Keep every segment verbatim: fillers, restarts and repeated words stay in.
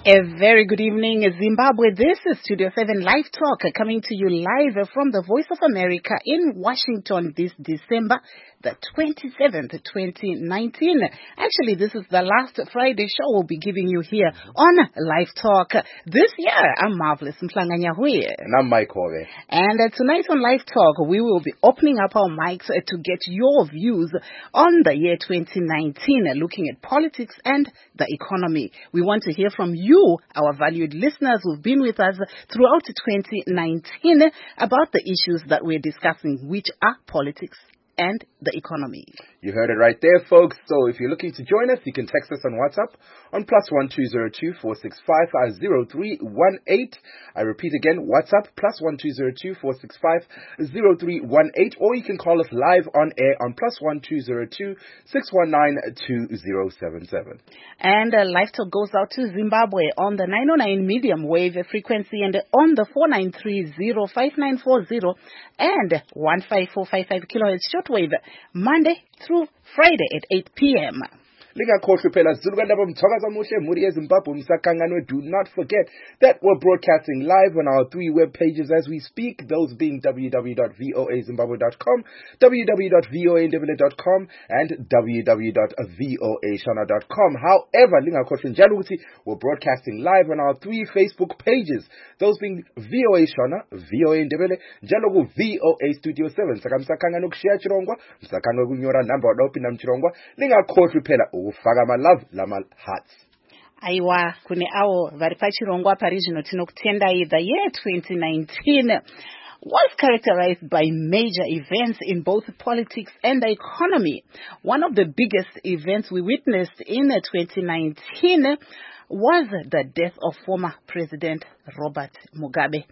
A very good evening, Zimbabwe. This is Studio seven Live Talk coming to you live from the Voice of America in Washington this December the twenty-seventh, twenty nineteen. Actually, this is the last Friday show we'll be giving you here on Live Talk. This year, I'm Marvelous Mhlanganya-Huye. And I'm Mike Hove. And uh, tonight on Live Talk, we will be opening up our mics uh, to get your views on the year twenty nineteen, uh, looking at politics and the economy. We want to hear from you. You, our valued listeners who've been with us throughout twenty nineteen about the issues that we're discussing, which are politics and the economy. You heard it right there, folks. So if you're looking to join us, you can text us on WhatsApp on plus one two zero two four six five five zero three one eight. I repeat again, WhatsApp plus one two zero two four six five zero three one eight, or you can call us live on air on plus one two zero two six one nine two zero seven seven. And uh, Live Talk goes out to Zimbabwe on the nine oh nine medium wave frequency and on the four nine three zero five nine four zero and one five four five five kilohertz shortwave, Monday through Friday at eight p.m. Lingakhohlwe phela Zululandaba Mthwakazi Omuhle Muri eZimbabwe Msakhanganwe. Do not forget that we're broadcasting live on our three web pages as we speak, those being w w w dot voa zimbabwe dot com, w w w dot voa ndebele dot com, and w w w dot voa shona dot com. However, lingakhohlwe njalo ukuthi we're broadcasting live on our three Facebook pages, those being V O A Shona, V O A Ndebele, njalo ku V O A Studio seven. Saka Msakhanganwe kushiya chirongwa, Msakhanganwe kunyora number wadopinda mchirongwa. Lingakhohlwe phela ufaka ma love lama hearts. Aiwa kune awo vari pachirongwa pari zvino tinokutendai. The year twenty nineteen was characterized by major events in both politics and the economy. One of the biggest events we witnessed in twenty nineteen was the death of former President Robert Mugabe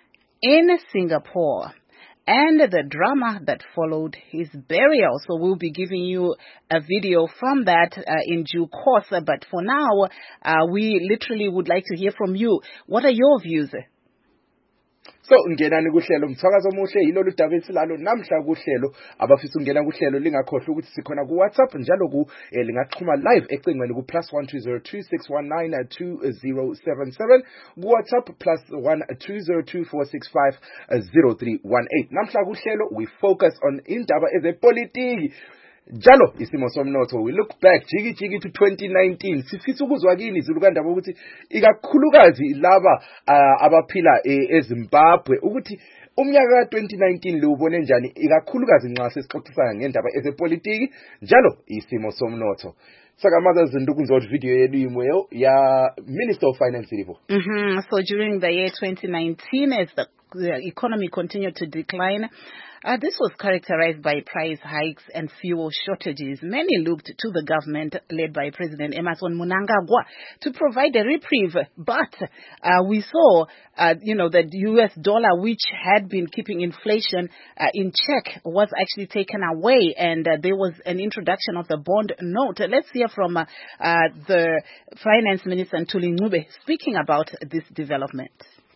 in Singapore, and the drama that followed his burial. So we'll be giving you a video from that uh, in due course. But for now, uh, we literally would like to hear from you. What are your views? So ungenani kuhlelo Mthwakazi Omuhle yilolu daba esilalo namhla kuhlelo. Abafisa ungena kuhlelo lingakhohlwa ukuthi sikhona ku WhatsApp njalo ku eh, lingaxhuma live ecingweni ku plus one two zero two six one nine two zero seven seven, ku WhatsApp plus one two zero two four six five zero three one eight. Namhla kuhlelo we focus on indaba ezepolitiki. Jalo isimo somnotho, we look back jiki jiki to twenty nineteen. Sifisa ukuzwa kini Zululandaba ukuthi ikakhulukazi laba uh, abaphila eZimbabwe ukuthi umnyaka twenty nineteen liubone njani ikakhulukazi nxa sesixoxisana ngendaba ezepolitiki njalo isimo somnotho. Saka maza zindukunzo video yelimo ya Minister of Finance lipo. Mhm. So during the year twenty nineteen, as the the economy continued to decline, Uh, this was characterized by price hikes and fuel shortages. Many looked to the government led by President Emmerson Mnangagwa to provide a reprieve. But uh, we saw, uh, you know, the U S dollar, which had been keeping inflation uh, in check, was actually taken away. And uh, there was an introduction of the bond note. Let's hear from uh, uh, the Finance Minister, Ntuli Ncube, speaking about this development.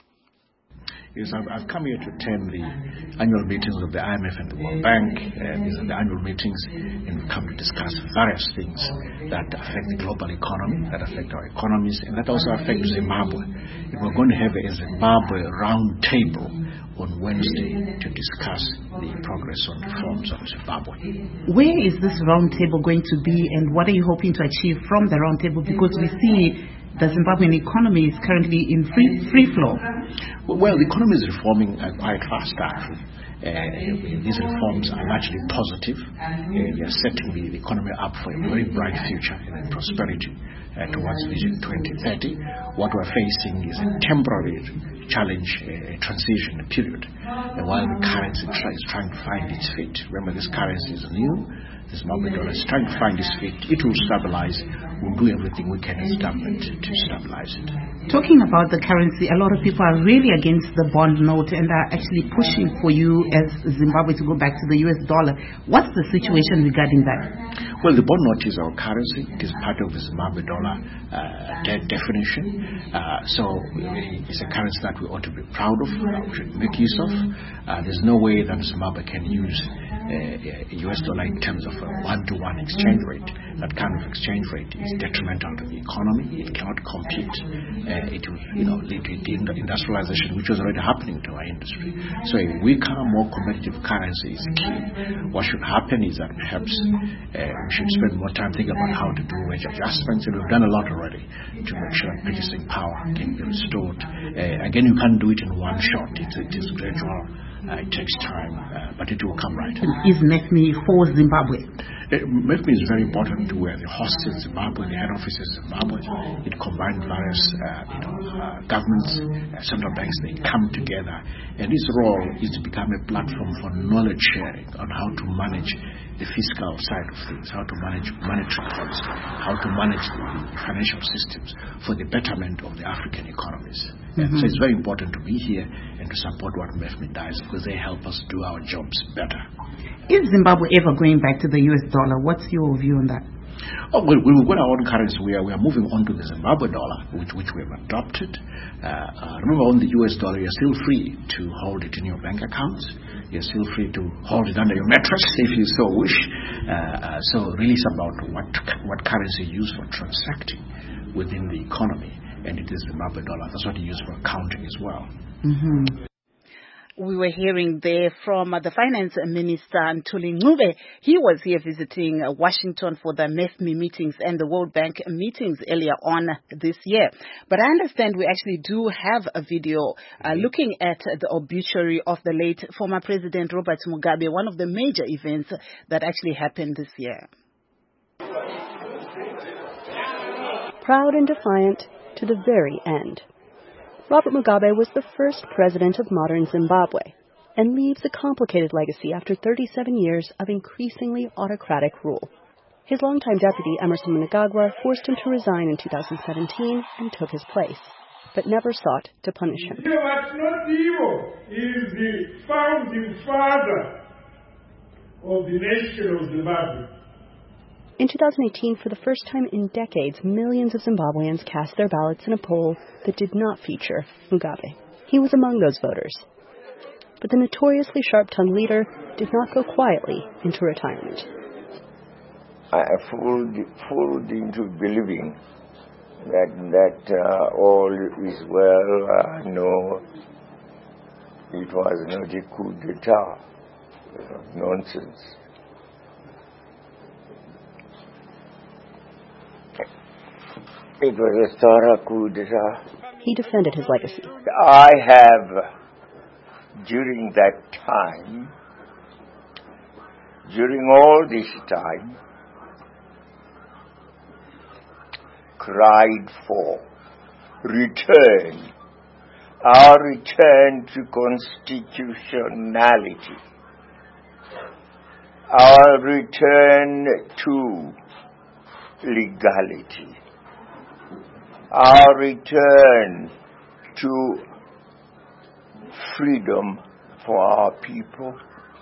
Yes, I've, I've come here to attend the annual meetings of the I M F and the World Bank. Uh, these are the annual meetings, and we come to discuss various things that affect the global economy, that affect our economies, and that also affect Zimbabwe. And we're going to have a Zimbabwe round table on Wednesday to discuss the progress on reforms of Zimbabwe. Where is this round table going to be, and what are you hoping to achieve from the round table? Because we see the Zimbabwean economy is currently in free free flow. Well, the economy is reforming uh, quite fast, actually. Uh, these reforms are largely positive. Uh, they are setting the, the economy up for a very bright future and prosperity uh, towards Vision twenty thirty. What we're facing is a temporary challenge, a transition period, uh, while the currency try, is trying to find its feet. Remember, this currency is new. The Zimbabwe dollar is trying to find its feet. It will stabilize. We'll do everything we can as government to stabilize it. Talking about the currency, a lot of people are really against the bond note and are actually pushing for you as Zimbabwe to go back to the U S dollar. What's the situation regarding that? Well, the bond note is our currency. It is part of the Zimbabwe dollar uh, de- definition. Uh, so it's a currency that we ought to be proud of. Uh, we should make use of. Uh, there's no way that Zimbabwe can use uh, U S dollar in terms of a one-to-one exchange rate. That kind of exchange rate is detrimental to the economy. It cannot compete. Uh, it will, you know, lead to industrialization, which was already happening to our industry. So a weaker, more competitive currency is key. What should happen is that perhaps uh, we should spend more time thinking about how to do wage adjustments, and we've done a lot already to make sure that purchasing power can be restored. Uh, again, you can't do it in one shot. It's, it is gradual. Uh, it takes time, uh, but it will come right. Is MEFMI for Zimbabwe? Uh, MEFMI is very important to where the host in Zimbabwe, the head office in Zimbabwe. It combined various uh, you know, uh, governments, uh, central banks. They come together, and its role is to become a platform for knowledge sharing on how to manage the fiscal side of things, how to manage monetary policy, how to manage the financial systems for the betterment of the African economies. Mm-hmm. So it's very important to be here and to support what MEFMI does, because they help us do our jobs better. Is Zimbabwe ever going back to the U S dollar? What's your view on that? Oh, well, we've got our own currency. We are, we are moving on to the Zimbabwe dollar, which, which we have adopted. Uh, uh, remember, on the U S dollar, you're still free to hold it in your bank accounts. You're still free to hold it under your mattress if you so wish. Uh, uh, so really it's about what, what currency you use for transacting within the economy. And it is the Zimbabwe dollar. That's what you use for accounting as well. Mm-hmm. We were hearing there from uh, the Finance Minister, Ntuli Ncube. He was here visiting uh, Washington for the MEFMI meetings and the World Bank meetings earlier on this year. But I understand we actually do have a video uh, looking at uh, the obituary of the late former President Robert Mugabe, one of the major events that actually happened this year. Proud and defiant to the very end, Robert Mugabe was the first president of modern Zimbabwe and leaves a complicated legacy after thirty-seven years of increasingly autocratic rule. His longtime deputy, Emmerson Mnangagwa, forced him to resign in two thousand seventeen and took his place, but never sought to punish him. Notimo is the founding father of the nation of Zimbabwe. In two thousand eighteen, for the first time in decades, millions of Zimbabweans cast their ballots in a poll that did not feature Mugabe. He was among those voters. But the notoriously sharp-tongued leader did not go quietly into retirement. I fooled, fooled into believing that, that uh, all is well. Uh, no, it was not a coup d'etat. Nonsense. It was a thorough coup d'etat. He defended his legacy. I have, during that time, during all this time, cried for return, our return to constitutionality, our return to legality, our return to freedom for our people,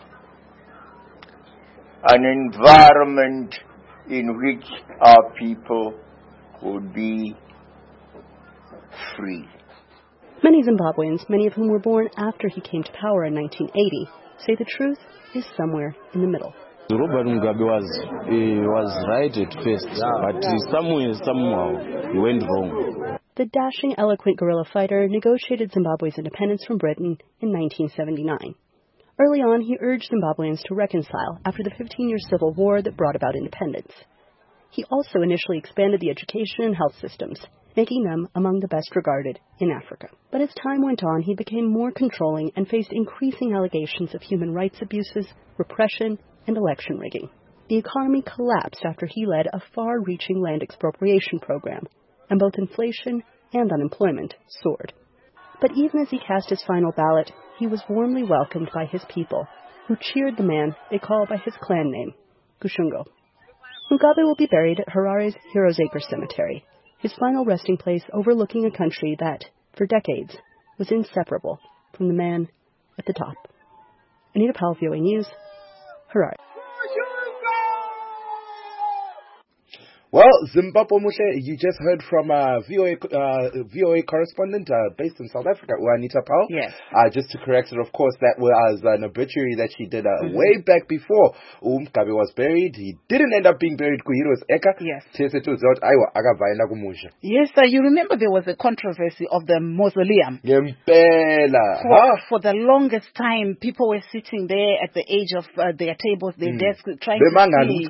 an environment in which our people would be free. Many Zimbabweans, many of whom were born after he came to power in nineteen eighty, say the truth is somewhere in the middle. Robert Mugabe was he was right at first, but somewhere, somehow, he went wrong. The dashing, eloquent guerrilla fighter negotiated Zimbabwe's independence from Britain in nineteen seventy-nine. Early on, he urged Zimbabweans to reconcile after the fifteen-year civil war that brought about independence. He also initially expanded the education and health systems, making them among the best regarded in Africa. But as time went on, he became more controlling and faced increasing allegations of human rights abuses, repression, and election rigging. The economy collapsed after he led a far-reaching land expropriation program, and both inflation and unemployment soared. But even as he cast his final ballot, he was warmly welcomed by his people, who cheered the man they call by his clan name, Gushungo. Mugabe will be buried at Harare's Heroes Acre Cemetery, his final resting place overlooking a country that, for decades, was inseparable from the man at the top. Anita Powell, V O A News, Harare. Well, Zimbabwe Mushe, you just heard from uh, V O A uh, V O A correspondent uh, based in South Africa, Anita Powell. Yes. Uh, just to correct it, of course, that was an obituary that she did uh, mm-hmm. way back before Umgabe was buried. He didn't end up being buried. Kuhiros Eka. Yes. Yes, sir. You remember there was a controversy of the mausoleum. Ngempela. For, Huh? for the longest time, people were sitting there at the edge of uh, their tables, their mm. desks, trying Bemanga, to see.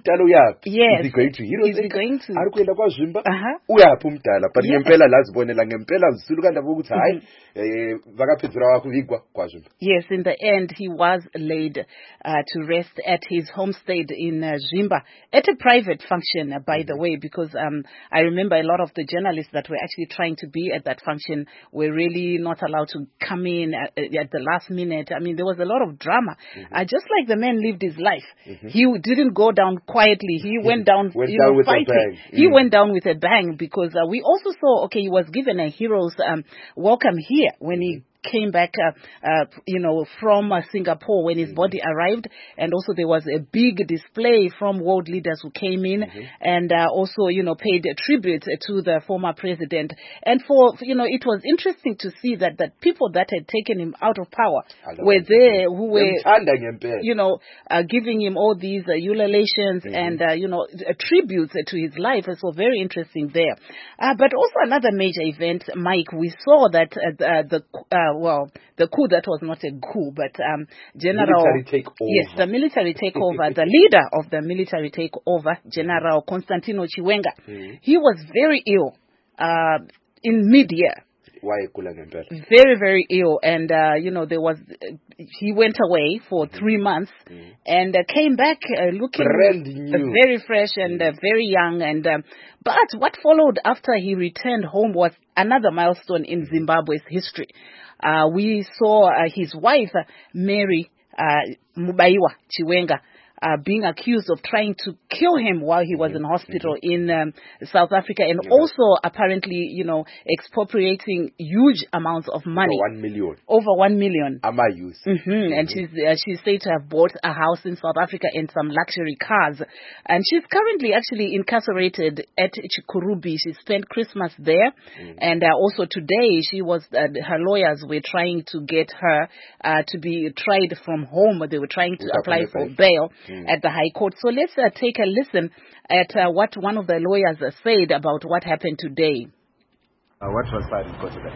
Yes. Is he going to? Is he going to? Arikwenda kwazvimba uh-huh. uyaphi umdala but ngempela lazibonela ngempela zisulukanda ukuthi hayi eh vakapedzera wakuvigwa kwazvimba. Yes, in the end he was laid uh, to rest at his homestead in uh, Zvimba at a private function uh, by mm-hmm. the way, because um I remember a lot of the journalists that were actually trying to be at that function were really not allowed to come in at, at the last minute. I mean, there was a lot of drama. Mm-hmm. Uh, just like the man lived his life. Mm-hmm. He didn't go down quietly. He went down, went you down know, with fighting. a bang. He mm. went down with a bang because uh, we also saw, okay, he was given a hero's um, welcome here when mm-hmm. he came back, uh, uh, you know, from uh, Singapore when his mm-hmm. body arrived. And also there was a big display from world leaders who came in mm-hmm. and uh, also, you know, paid a tribute to the former president. And for, you know, it was interesting to see that the people that had taken him out of power were there, who were, you know, uh, giving him all these uh, ululations mm-hmm. and, uh, you know, uh, tributes uh, to his life. So very interesting there. Uh, but also another major event, Mike, we saw that uh, the, uh, well, the coup that was not a coup, but um, General... Military takeover. Yes, the military takeover. The leader of the military takeover, General Constantino Chiwenga, mm-hmm. he was very ill uh, in mid-year. Why? Very, very ill. And, uh, you know, there was... Uh, he went away for mm-hmm. three months mm-hmm. and uh, came back uh, looking uh, very fresh and uh, very young. And uh, But what followed after he returned home was another milestone in Zimbabwe's history. Uh, we saw uh, his wife, uh, Mary uh, Mubaiwa Chiwenga, uh, being accused of trying to kill him while he was mm-hmm. in hospital mm-hmm. in um, South Africa, and yeah. also apparently, you know, expropriating huge amounts of money. Over one million. Over one million. Amayus. Mm-hmm. Mm-hmm. And she's uh, she's said to have bought a house in South Africa and some luxury cars. And she's currently actually incarcerated at Chikurubi. She spent Christmas there. Mm-hmm. And uh, also today, she was uh, her lawyers were trying to get her uh, to be tried from home. They were trying to Without apply for bail. Mm. At the High Court. So let's uh, take a listen at uh, what one of the lawyers uh, said about what happened today. Uh, what transpired in court today?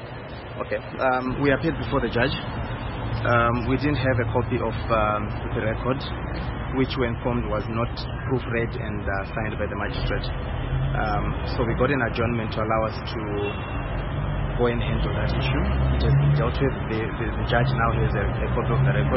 Okay, um, we appeared before the judge. Um, we didn't have a copy of um, the record, which we informed was not proofread and uh, signed by the magistrate. Um, so we got an adjournment to allow us to go and handle that issue. It has been dealt with. The, the, the judge now has a, a copy of the record.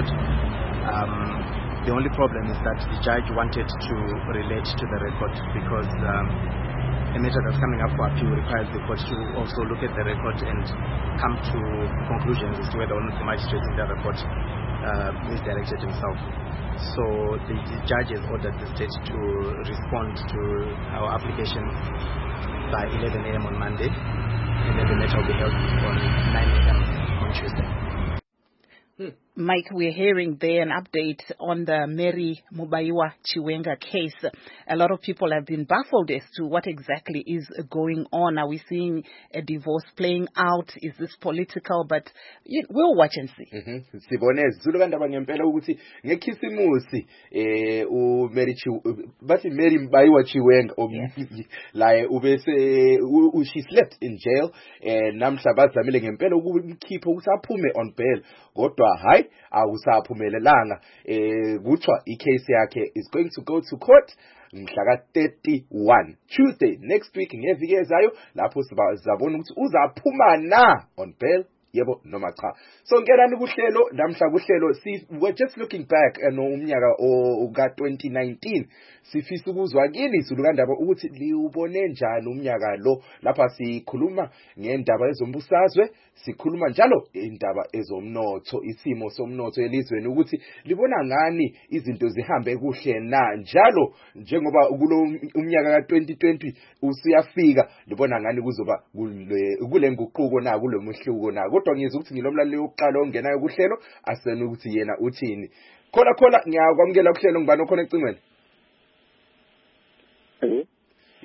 Um, The only problem is that the judge wanted to relate to the record because um, a matter that's coming up for appeal requires the court to also look at the record and come to conclusions as to whether or not the magistrate in the record uh, misdirected himself. So the, the judge has ordered the state to respond to our application by eleven a.m. on Monday, and then the matter will be held on nine a.m. on Tuesday. Hmm. Mike, we're hearing there an update on the Mary Mubaiwa Chiwenga case. A lot of people have been baffled as to what exactly is going on. Are we seeing a divorce playing out? Is this political? But you, we'll watch and see. Sibone zulukanda bangempela ukuthi ngekhisimusi eh u Mary bathi Mary Mubaiwa Chiwenga la ubese she slept in jail and namhla bazamile ngempela ukumkhipha ukuthi aphume on bail kodwa hayi awusaphumelelanga eh kuthiwa icase yakhe is going to go to court mhla thirty-one Tuesday next week ngeviki ezayo lapho sizabona ukuthi uzaphuma na on bail yebo noma cha. So ngelani kuhlelo namhla kuhlelo si we're just looking back eno umnyaka oka twenty nineteen sifisa ukuzwa kini Zulukandaba ukuthi liubone njani umnyaka lo lapha sikhuluma ngendaba ezombusazwe sikhuluma njalo indaba ezomnotho isimo somnotho elizweni ukuthi libona ngani izinto zihambe kuhle na njalo njengoba kulo umnyaka ka twenty twenty usiyafika libona ngani kuzoba kule nguquko na kulo muhluko na kodwa ngiyeza ukuthi ngilomlaleli oqala ongenayo kuhlelo asena ukuthi yena uthini khona khona ngiyakwamukela kuhlelo ngibani khona ecingweni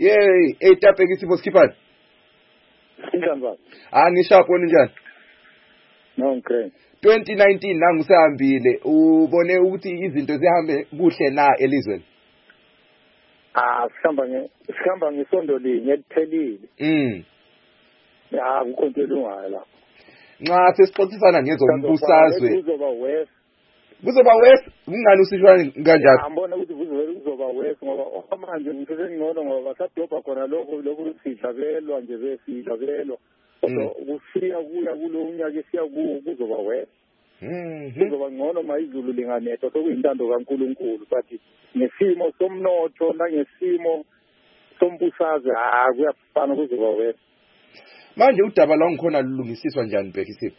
Yey, etapeki sipho sikhipha. Njani baba? Ah ngishapo njani? No, okay. twenty nineteen nangu sehambile. Ubone ukuthi izinto zihambe kuhle na elizweni? Ah, sikhamba nge sikhamba ngesondo linye eliphelile. Mm. Ya, ukontrol ungayo la. Nxa sesixoxisana ngezombusazwe. Kuzoba west. Kuzoba west, kungani usishwa kanjalo? Ngibona ukuthi kuzoba west ngoba manje ngifike ngcono ngoba basadobha khona lokho lokho sidlakelwa nje besidlakelwa. Kodwa kufika kuya kulo unyaka esiya kuzoba west. Mhm. Kuzoba ngcono mayizulu linganetho sokuyintando kaNkuluNkulu but nesimo somnotho nangesimo sombusazwe ah kuyafana kuzoba west. Manje udaba la ngikhona lulungisiswa njani Bhekisipho?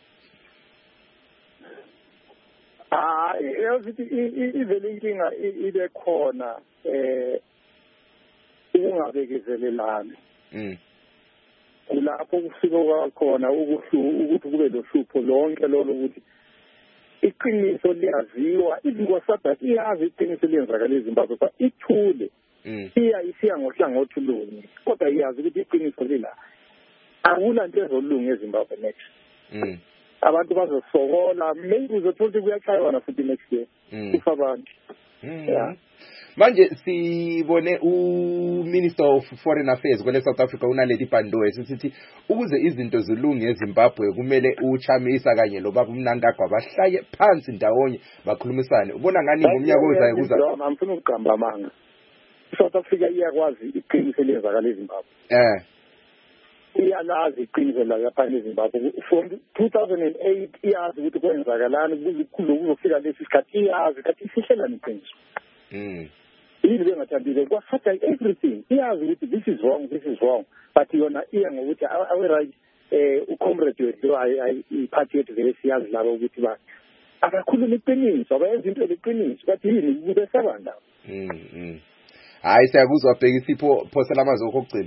Ah, yazithi ivele inkinga ibe khona eh ukungabekezelelani. Mm. Kulapho kufika khona ukuhlu ukuthi kube lohlupho lonke lolo ukuthi iqiniso liyaziwa izinkwasada iyazi iqiniso liyenzakala eZimbabwe but ithule. Mm. Iya isiya ngohlangothi lunye kodwa iyazi ukuthi iqiniso lila. Akula nto ezolunga eZimbabwe next. Mm. Abantu bazosokola maybe uzothola kuyachaywa na futhi next year. Kufa abantu. Yeah. Manje sibone u Minister of Foreign Affairs kwele South Africa unaleli Pandoe sithi ukuze izinto zilunge eZimbabwe kumele uchamisa kanye lo baba uMnangagwa bahlaye phansi ndawonye bakhulumisane. Ubona ngani ngomnyaka ozayo kuza? Ngifuna ukuqamba amanga. South Africa iyakwazi iqiniso lezakala eZimbabwe. Eh. Iyalazi iqiniso la yapha eZimbabwe from two thousand eight iyazi ukuthi kwenzakalani kuzikhulu kuzofika lesi sikhathi iyazi kathi sihlela iqiniso. Mm. Yini bengathandile kwafata everything iyazi ukuthi this is wrong this is wrong but yona iya ngokuthi awe right eh ucomrade wethu ayi iphathi yethu vele siyazi labo ukuthi ba akakhuluma iqiniso abayenza into leqiniso but yini kube sabanda. Mhm. Hayi siyakuzwa Bhekisipho phosela amazwi okugcina.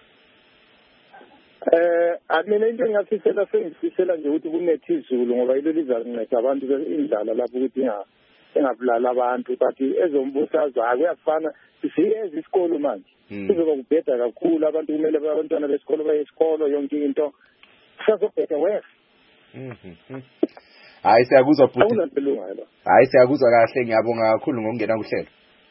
Eh amina into engafisela sengifisela nje ukuthi kunethi izulu ngoba yilo lizanceda abantu indlala lapho ukuthi inga engabulala abantu but ezombusazwe akuyafana siyeza isikolo manje kuzoba kubheda kakhulu abantu kumele abantwana besikolo baye esikolo yonke into sazobheda wes. Mhm. Hayi siyakuzwa futhi. Hayi siyakuzwa kahle ngiyabonga kakhulu ngokungena kuhlelo.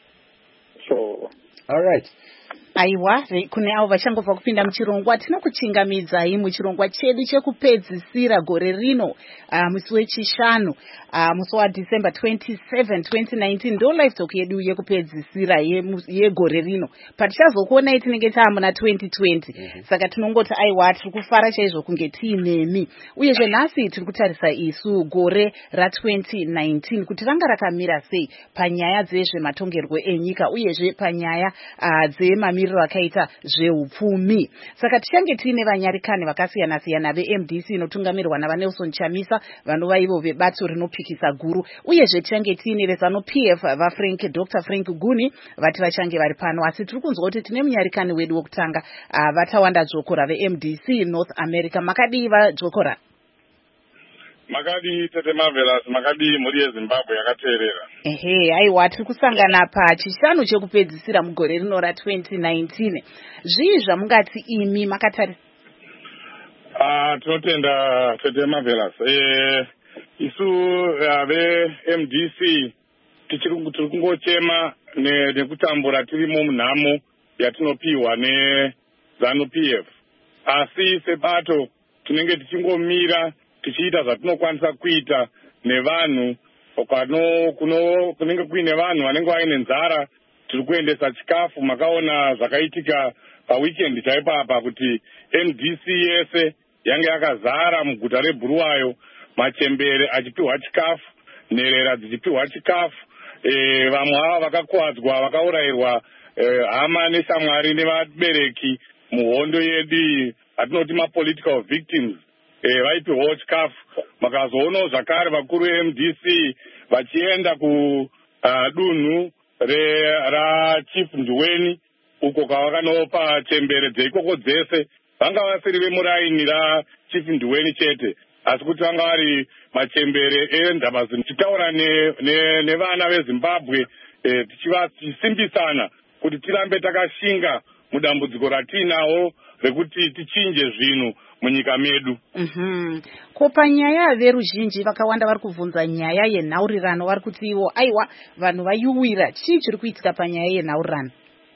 So all right. Aiwa kune avo vachangobva kupinda muchirongwa tinokuchingamidzai muchirongwa chedu chekupedzisira gore rino uh, musi wechishanu uh, musi waDecember twenty-seventh twenty nineteen ndo live talk yedu yekupedzisira yegore rino patichazokuonai tinenge taamuna twenty twenty. Mm-hmm. Saka tinongoti aiwa tiri kufara chaizvo kunge tiinemi uyezve nhasi tiri kutarisa isu gore ratwenty nineteen kuti ranga rakamira sei panyaya dzezvematongerwo enyika uyezve panyaya uh, dzemami rakaita zveupfumi. Saka tichange tiine vanyarikani vakasiyana siyana veM D C inotungamirwa naVanelson Chamisa vanova ivo vebato rinopikisa guru uyezve tichange tiine veZanu-P F vaFrank Doctor Frank Guni vati vachange vari pano asi tiri kunzwa kuti tine munyarikani wedu wokutanga uh, vatawanda Dzokora veM D C North America. Makadiva Dzokora? Makadi Tete Marvelous, makadi muri yeZimbabwe yakateerera. Ehe, aiwa tiri kusangana pachishanu chekupedzisira mugore rino ratwenty nineteen. Zvii zvamungati imi makatari? Ah, tinotenda Tete Marvelous. Eh, isu veM D C tichiri kungochema nekutambura tirimo munhamo yatinopiwa neZanu-P F. Asi sebato tinenge tichingomira tichiita zvatinokwanisa kuita nevanhu kwano kuno kunenge kuine vanhu vanenge vaine nzara tiri kuendesa chikafu. Makaona zvakaitika paweekend chaipapa kuti M D C yese yange yakazara muguta reBhuluwayo, machembere achipiwa chikafu, nherera dzichipiwa chikafu. E, vamwe ava vakakuwadzwa vakaurayirwa e, hama neshamwari nevabereki muhondo yedu atinoti mapolitical victims vaipiwawo chikafu. Makazoonawo zvakare vakuru veM D C vachienda kudunhu raChief Ndweni uko kwavakanopa chembere dzeikoko dzese. Vanga vasiri vemuraini raChief Ndweni chete asi kuti vanga vari machembere endabazini. Tichitaura nevana veZimbabwe tichisimbisana kuti tirambe takashinga mudambudziko ratinawo rekuti tichinje zvinhu munyika medu. Mhm. Ko panyaya veruzhinji vakawanda vari kubvunza nyaya yenhaurirano vari kuti ivo aiwa vanhu vaiwira chii chiri kuitika panyaya yenhaurirano?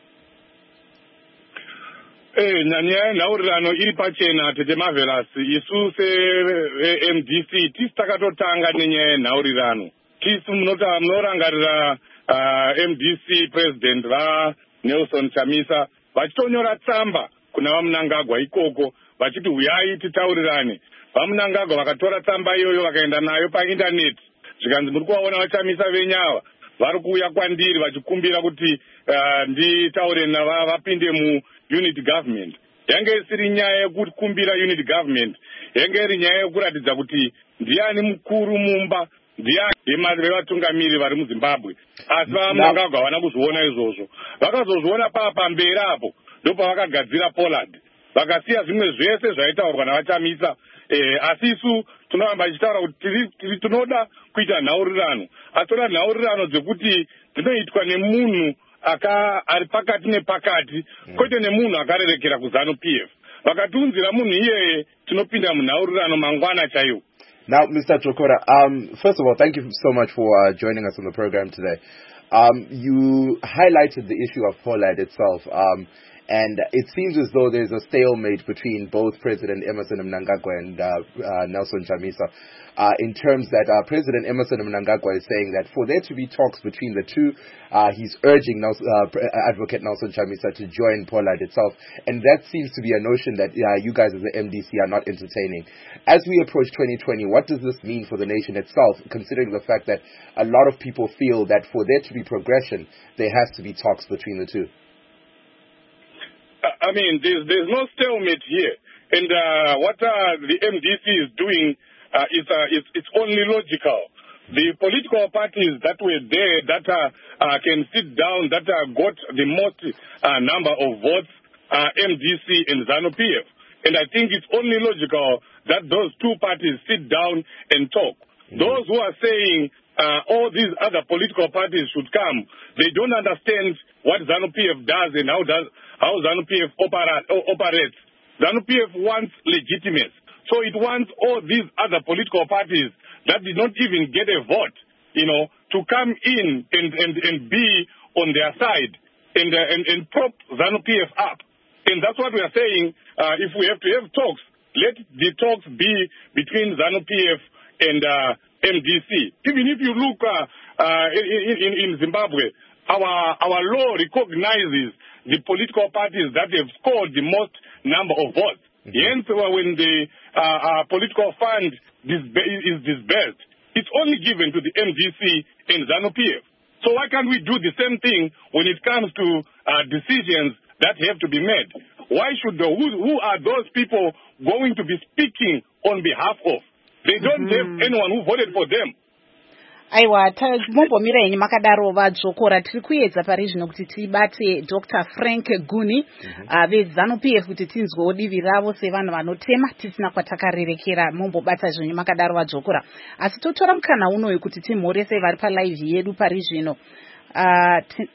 Eh, nyaya yenhaurirano iri pachena Tete Marvelous. Isu se-M D C tisi takatotanga nenyaya yenhaurirano. Tisi munorangarira uh, M D C President vaNelson Chamisa vachitonyora tsamba kuna vaMnangagwa ikoko vachiti uyai titaurirane. VaMnangagwa vakatora tsamba iyoyo vakaenda nayo paindaneti zvikanzi muri kuvaona vachamisa venyava vari kuuya kwandiri vachikumbira kuti uh, nditaure nava vapinde mu unit government. Yange isiri nyaya yekukumbira unit government, yange iri nyaya yekuratidza kuti ndiani mukuru mumba, ndiani vevatungamiri vari muZimbabwe. Asi vaMnangagwa havana kuzviona izvozvo. Vakazozviona pamberi apo ndopavakagadzira Pollard vakasiya zvimwe zvese zvaitaurwa navachamisa. Eh, asi isu tinoramba tichitaura kuti tinoda kuita nhaurirano, asi toda nhaurirano dzekuti dzinoitwa nemunhu aka ari pakati nepakati kwete nemunhu akarerekera kuZANU-P F. Vakatiunzira munhu iyeye tinopinda munhaurirano mangwana chaiwo. Now, Mister Jokora, um, first of all, thank you so much for uh, joining us on the program today. Um, you highlighted the issue of Pollard itself. Um, And it seems as though there's a stalemate between both President Emmerson Mnangagwa and uh, uh, Nelson Chamisa uh, in terms that uh, President Emmerson Mnangagwa is saying that for there to be talks between the two, uh, he's urging Nelson, uh, Advocate Nelson Chamisa to join Pollard itself. And that seems to be a notion that uh, you guys as the M D C are not entertaining. As we approach twenty twenty, what does this mean for the nation itself, considering the fact that a lot of people feel that for there to be progression, there has to be talks between the two? I mean, there's, there's no stalemate here. And uh, what uh, the M D C is doing uh, is uh, it's, it's only logical. The political parties that were there that uh, uh, can sit down, that uh, got the most uh, number of votes, are M D C and ZANU-P F. And I think it's only logical that those two parties sit down and talk. Mm-hmm. Those who are saying uh, all these other political parties should come, they don't understand what ZANU-P F does and how does how ZANU-P F opera, operates. ZANU-P F wants legitimacy. So it wants all these other political parties that did not even get a vote, you know, to come in and, and, and be on their side and, uh, and, and prop ZANU-P F up. And that's what we are saying. Uh, if we have to have talks, let the talks be between ZANU-P F and uh, M D C. Even if you look uh, uh, in, in, in Zimbabwe, our, our law recognizes the political parties that have scored the most number of votes. Mm-hmm. Hence, when the uh, uh, political fund disb- is disbursed, it's only given to the M D C and ZANU-P F. So why can't we do the same thing when it comes to uh, decisions that have to be made? Why should the, who, who are those people going to be speaking on behalf of? They don't mm-hmm. have anyone who voted for them. Aiwa, mumbomira henyu makadaro vadzokora tiri kuedza pari zvino kuti tibate Doctor Frank Guni mm-hmm. veZANU-P F kuti tinzwewo divi ravo sevanhu vanotema tisina kwatakarerekera. Mumbobata zvenyu makadaro vadzokora, asi totora mukana unoyu kuti timhorese vari palive yedu pari zvino. Uh, t-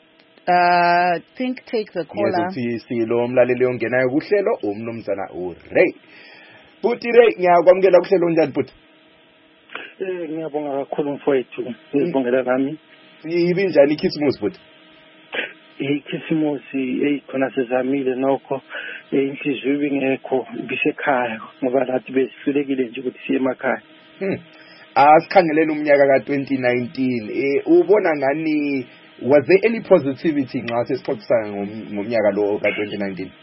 uh, think take the caller. Yes, silo umlaleli ongenayo kuhlelo umnumzana uRay. Puti Ray, ngiyakwamukela kuhlelo njani puti? Eh, ngiyabonga kakhulu mfowethu. Ngibongela nami. Ibi njani ikhisimusi futhi? Eh, ikhisimusi eh khona sezamile nokho inhliziyo ibingekho bisekhaya ngoba lathi besihlulekile nje ukuthi siye emakhaya. Hmm. Asikhangelele umnyaka ka twenty nineteen. Eh ubona ngani, was there any positivity nxa sesixoxisana ngomnyaka lo ka twenty nineteen?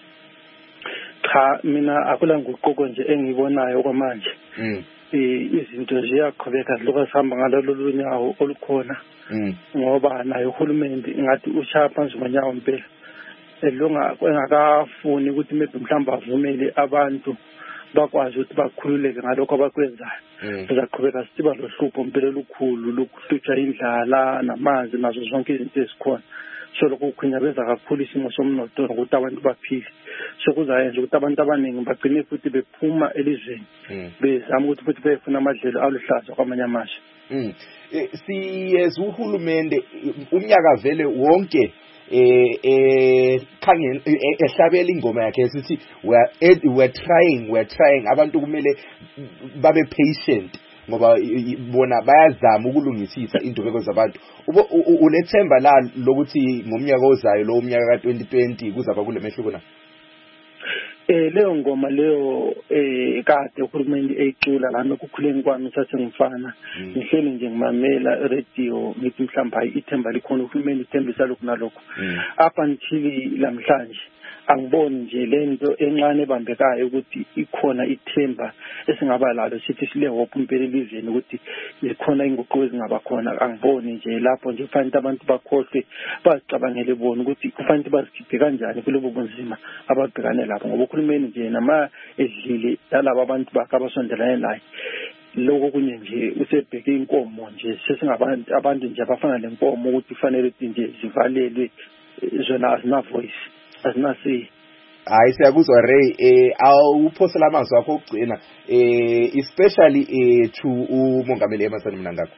Cha, mina akula nguquko nje engibonayo kwamanje. Mm. Eh izinto ziyaqhubeka lokho sihamba ngalolu lunyawo olukhona. Mm. Ngoba nayo uhulumende ngathi ushaya phansi ngonyawo impela. Elonga engakafuni ukuthi maybe mhlamba avumele abantu bakwazi ukuthi bakhululeke ngalokho abakwenzayo. Sizaqhubeka siba lohlupho impela olukhulu lokuhlutshwa indlala namanzi nazo zonke izinto ezikhona. So lokho kukhanyabeza kakhulu isimo somnotho ukuthi abantu baphile. So kuzayenza ukuthi abantu abaningi bagcine futhi bephuma elizweni bezama ukuthi futhi befuna amadlelo aluhlaza kwamanye amazwe. Mm. Si as uhulumende umnyaka vele wonke eh eh khangela ehlabela ingoma yakhe sithi we are we are trying we are trying abantu kumele babe patient ngoba bona bayazama ukulungisisa indubeko zabantu ulethemba la lokuthi ngomnyaka ozayo lo umnyaka ka twenty twenty kuzaba kule mehluko na eh leyo ngoma leyo eh kade uhulumeni eyicula lami ukukhuleni kwami sathi ngifana ngihleli nje ngimamela radio ngithi mhlamba ithemba likhona uhulumeni ithembisa lokhu nalokho up until lamhlanje angiboni nje lento encane ebambekayo ukuthi ikhona ithemba esingaba lalo sithi sile hope impela elizweni ukuthi ikhona inguquko ezingaba khona angiboni nje lapho nje kufanele abantu bakhohle bazicabangele bona ukuthi kufanele bazikhiphe kanjani kulobo bunzima ababhekane lapho ngoba uhulumeni nje nama edlile lalabo abantu bakhe abasondelane naye lokho kunye nje usebheke inkomo nje sesingabantu abantu nje abafana lenkomo ukuthi kufanele nje zivalelwe zona azina voice asinasi hayi siyakuzwa Ray eh awuphosela amazwi akho okugcina eh especially eh to umongameli Emmerson Mnangagwa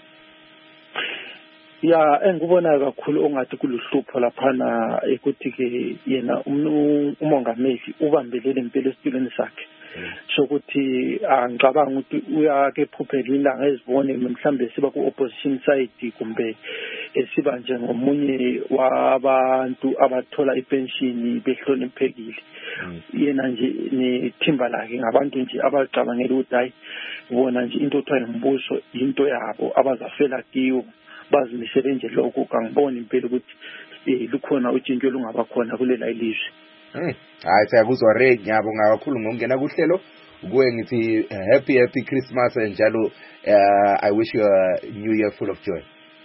ya engikubona kakhulu ongathi kuluhlupho laphana ukuthi ke yena umongameli ubambelele impela esitulweni sakhe sokuthi angicabanga ukuthi uyake phuphela ilanga ezibone mhlambe siba ku opposition side kumbe esiba nje ngomunye wabantu abathola ipension behloniphekile yena nje nethimba lakhe ngabantu nje abacabangela ukuthi hayi bona nje into othwala umbuso into yabo abazafela kiyo bazimisele nje lokho kangiboni impela ukuthi likhona utshintsho lungaba khona kulela ilizwe. Hayi siyakuzwa Ray ngiyabonga kakhulu ngokungena kuhlelo kuwe ngithi happy happy Christmas njalo I wish you a new year full of joy.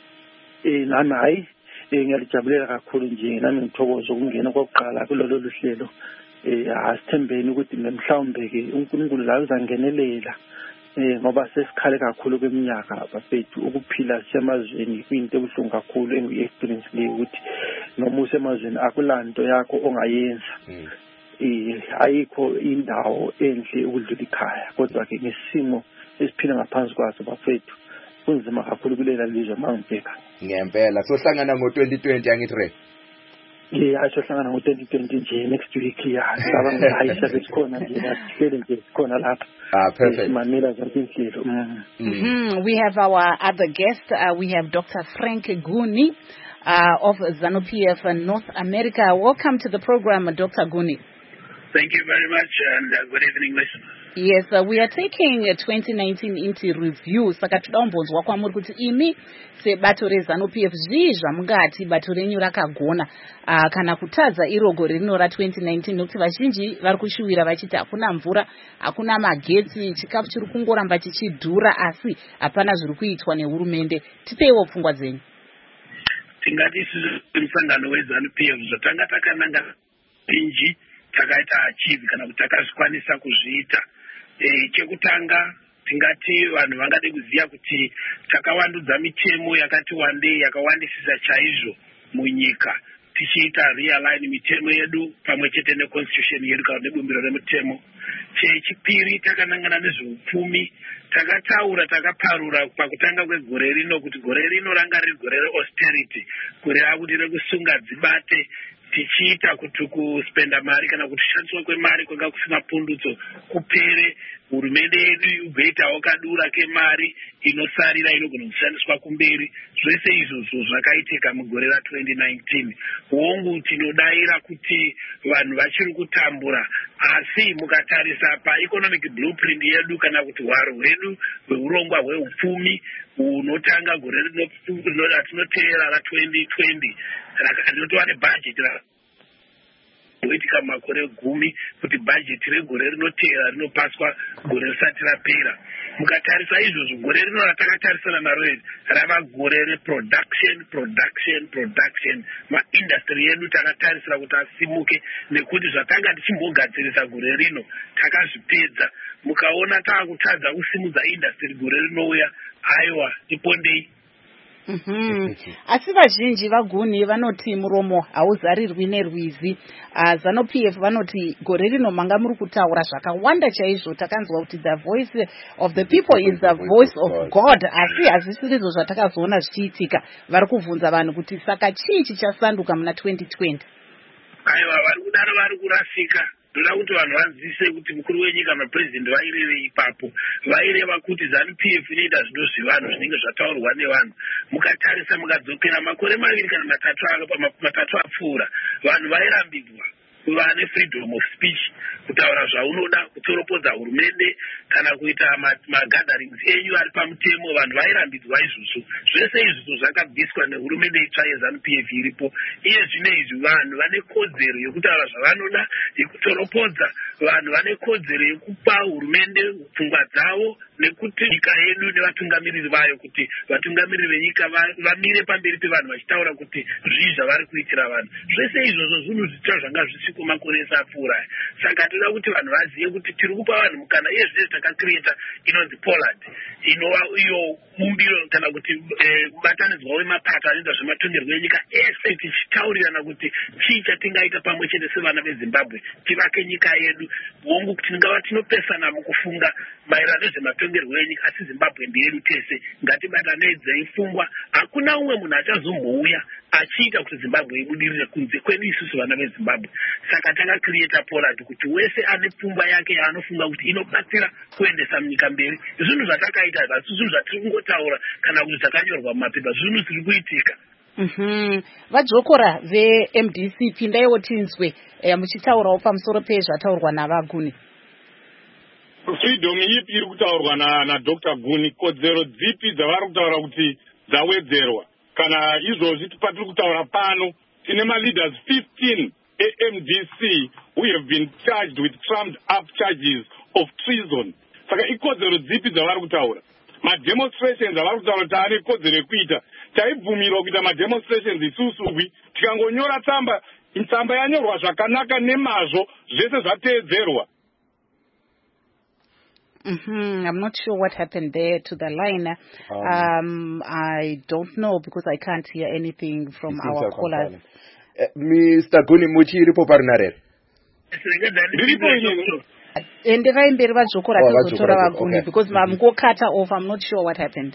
Eh nami hayi ngiyalijabulela kakhulu nje nami ngithokoza ukungena kokuqala kulolu luhlelo eh asithembeni ukuthi mhlawumbe ke uNkulunkulu la uzangenelela eh ngoba sesikhale kakhulu kweminyaka bafethu ukuphila semazweni kuyinto ebuhlungu kakhulu engiyi-experience le ukuthi noma usemazweni akulanto yakho ongayenza eh ayikho indawo enhle ukudlula ikhaya kodwa ke ngesimo esiphila ngaphansi kwaso bafethu kunzima kakhulu kulela lizwe mangibheka ngempela sohlangana ngo twenty twenty angithi Ray yeah asohlangana ngo twenty twenty nje next week ya ngaba ngihayisha besikhona nje sihlele nje sikhona lapha ah perfect mamela zonke inhlelo mhm we have our other guest uh, we have Doctor Frank Guni uh, of ZANU-P F North America. Welcome to the program, Doctor Guni. Thank you very much and uh, good evening listeners. Yes, uh, we are taking uh, twenty nineteen into review. Saka tudaombonzwa kwamuri kuti imi sebato reZANU-P F zizva mungati bato renyu rakagona uh, kana kutadza irogore rino ra twenty nineteen nokuti vazhinji vari kushuwira vachiti hakuna mvura, hakuna magetsi, chikafu chiri kungoramba chichidhura asi hapana zviri kuitwa nehurumende. Tipeiwo pfungwa dzenyu. Tingati isusu musangano weZANU-P F zvotanga takananga pinji takaita achieve kana kuti takazvikwanisa kuzviita. Eh chekutanga tingati vanhu vangade kuziya kuti takawandudza mitemo yakati wandei yakawandisisa chaizvo munyika tichiita realign mitemo yedu pamwe chete neconstitution yedu kana nebumbiro remutemo. Chechipiri takanangana nezveupfumi takataura takaparura pakutanga kwegore rino kuti gore rino ranga riri gore reausterity kureva kuti rekusunga dzibate tichiita kuti kuspenda mari kana kuti kushandiswa kwemari kwanga kusina pundutso kupere hurumende yedu igoitawo kadura kemari inosarira inogona kushandiswa kumberi. Zvese izvozvo zvakaitika mugore ra twenty nineteen. Hongu tinodaira kuti vanhu vachiri kutambura asi mukatarisa paeconomic blueprint yedu kana kuti hwaro hwedu hweurongwa hweupfumi hunotanga gore ratinoteera ra twenty twenty rakanotova nebudget oitika makore gumi kuti budget regore rinoteera rinopaswa gore risati rapera. Mukatarisa izvozvo gore rino ratakatarisana naro rava gore reproduction production production. Maindustry yedu takatarisira kuti asimuke nekuti zvatanga tichimbogadzirisa gore rino takazvipedza. Mukaona taakutadza kusimudza industry gore rinouya aiwa tipondei. Mhm. Asi vazhinji vaguni vanoti muromo hauzarirwi nerwizi. Uh, ZANU-P F vanoti gore rino manga muri kutaura zvakawanda chaizvo. Takanzwa kuti the voice of the people is the voice of God. Asi hazvisiri izvo zvatakazoona zvichiitika. Vari kubvunza vanhu kuti saka chii chichasanduka muna twenty twenty. Aiwa, vari kudaro vari kurasika. Ndoda kuti vanhu vanzise kuti mukuru wenyika mapresident vaireve ipapo vaireva kuti ZANU-P F inoita zvinhu zvevanhu zvinenge zvataurwa nevanhu. Mukatarisa mukadzokera makore maviri kana matatu matatu apfuura vanhu vairambidzwa kuva nefreedom of speech, kutaura zvaunoda, kutoropodza hurumende kana kuita magatherings enyu ari pamutemo. Vanhu vairambidzwa izvozvo. Zvese izvozvo zvakabviswa nehurumende itsva yeZANU-P F iripo. Iye zvino izvi vanhu vane kodzero yekutaura zvavanoda, yekutoropodza. Vanhu vane kodzero yekupa hurumende pfungwa dzavo, nekuti nyika yedu nevatungamiriri vayo kuti vatungamiriri venyika vamire pamberi pevanhu vachitaura kuti zvii zvavari kuitira vanhu. Zvese izvozvo zvinhu zvitira zvanga zvisiko makore apfuura. Saka toda kuti vanhu vazive kuti tiri kupa vanhu mukana. Iye zvese takakireta inonzi Poland inova iyo mumbiro kana kuti mubatanidzwa wemapato anoita zvematongerwo enyika ese tichitaurirana kuti chii chatingaita pamwe chete sevana veZimbabwe tivake nyika yedu. Hongu kuti tingava tinopesana mukufunga maererano nezvematongerwo enyika, asi Zimbabwe ndeyedu tese. Ngatibataneidzei pfungwa. Hakuna umwe munhu achazombouya achiita kuti Zimbabwe ibudirire kunze kwedu isusu vana veZimbabwe. Saka takakireta Poland kuti wese ane pfungwa yake yaanofunga kuti inobatsira kuendesa munyika mberi. Zvinhu zvatakaita hazvi zvinhu zvatiri kungotaura kana kuti zvakanyorwa mumapepa, zvinhu zviri kuitika. Mhm. Vadzokora ve-M D C pindaiwo tinzwe muchitaurawo pamusoro pezvataurwa navaguni. Freedom ipi iri kutaurwa naDr Guni? Kodzero dzipi dzavari kutaura kuti dzawedzerwa? Kana izvozvi patiri kutaura pano tine ma-leaders fifteen e-M D C who have been charged with trumped up charges of treason. Saka ikodzero dzipi dzavari kutaura? Ma-demonstrations avari kutaura kuti ane kodzero yekuita. Taibvumirwa kuita ma-demonstrations isusuwi tikangonyora tsamba, tsamba yanyorwa zvakanaka nemazvo, zvese zvateedzerwa. Mm-hmm. I'm not sure what happened there to the line. Um, um, I don't know because I can't hear anything from our callers. Uh, Mister Guni Muchi iripo parinarere. Enderai mberi vadzokora tizotora vaguni because mamukokata off. I'm not sure what happened.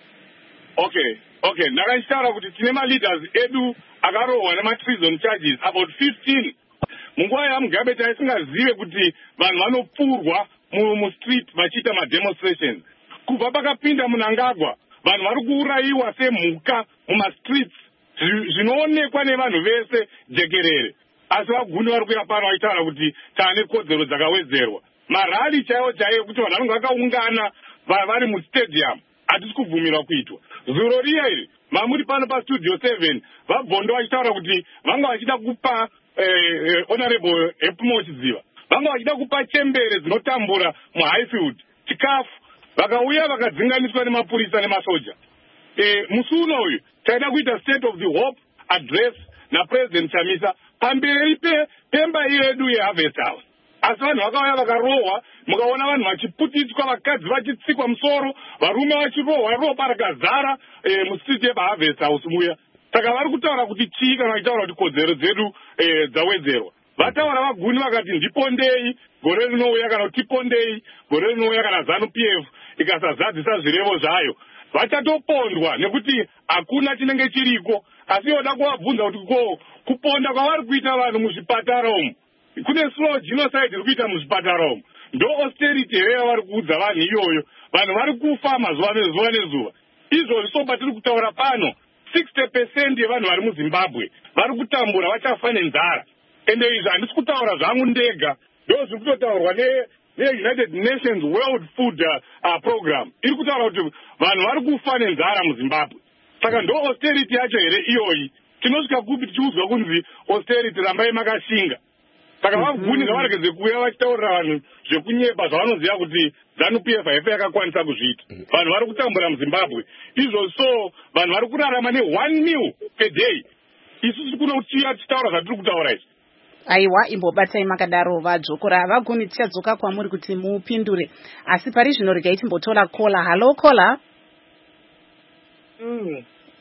Okay, okay. Nakashitaura kuti tine ma-leaders edu akarohwa nema-treason charges about fifteen. Munguva yaMugabe taisingazive kuti vanhu vanopfurwa mustreet vachiita ma-demonstrations. Kubva pakapinda Mnangagwa vanhu vari kuurayiwa semhuka mumastreets zvinoonekwa nevanhu vese jekerere. Asi vaguni vari kuya pano vachitaura kuti taane kodzero dzakawedzerwa. Marali chaiwo chaiwo kuti vanhu vanenge vakaungana vari mustadium hatisi kubvumirwa kuitwa. Zuro riya iri mamuri pano pastudio seven vabvondo vachitaura kuti vanga vachida kupa eh, honorable Epmo Chidziva vanga vachida kupa chembere dzinotambura muHighfield chikafu, vakauya vakadzinganiswa nemapurisa nemasoja. Eh, musi uno uyu taida kuita state of the hope address napresident Chamisa pamberi pemba yedu yeHarvest House. Asi vanhu vakauya vakarohwa, mukaona vanhu vachiputidzwa, vakadzi vachitsikwa musoro, varume vachirohwa ropa rakazara eh, mustreet yepaHarvest House muya. Saka vari kutaura kuti chii kana vachitaura kuti kodzero dzedu eh, dzawedzerwa. Vataura vaguni vakati ndipondei gore rinouya kana kuti tipondei gore rinouya kana ZANU-P F ikasazadzisa zvirevo zvayo. Vachatopondwa nekuti hakuna chinenge chiriko. Asi yoda kuvabvunza kuti ko kuponda kwavari kuita vanhu muzvipatara umu kune slow genocide iri kuita muzvipatara umu. Ndo austerity here yavari kuudza vanhu iyoyo. Vanhu vari kufa mazuva nezuva nezuva. Izvozvi soba tiri kutaura pano sixty percent yevanhu vari muZimbabwe vari kutambura vachafa nenzara. Ende izvi handisi kutaura zvangu ndega, ndo zviri kutotaurwa neUnited Nations World Food uh, uh, Program. Iri kutaura kuti vanhu vari kufa nenzara muZimbabwe. Saka ndo austerity yacho here iyoyi. Tinosvika kupi tichiudzwa kunzi austerity rambai makashinga. Saka vaguni ngavaregedze kuuya vachitaurira vanhu zvekunyepa zvavanoziva kuti ZANU-P F haife yakakwanisa kuzviita. Vanhu vari kutambura muZimbabwe. Izvo so vanhu vari kurarama ne one meal per day. Isusu kuno tichiuya tichitaura zvatiri kutaura izvi. Aiwa, imbobatai makadaro vadzokora vaguni tichadzoka kwamuri kuti mupindure. Asi pari zvino regai timbotora kola. Hello kola. Mm.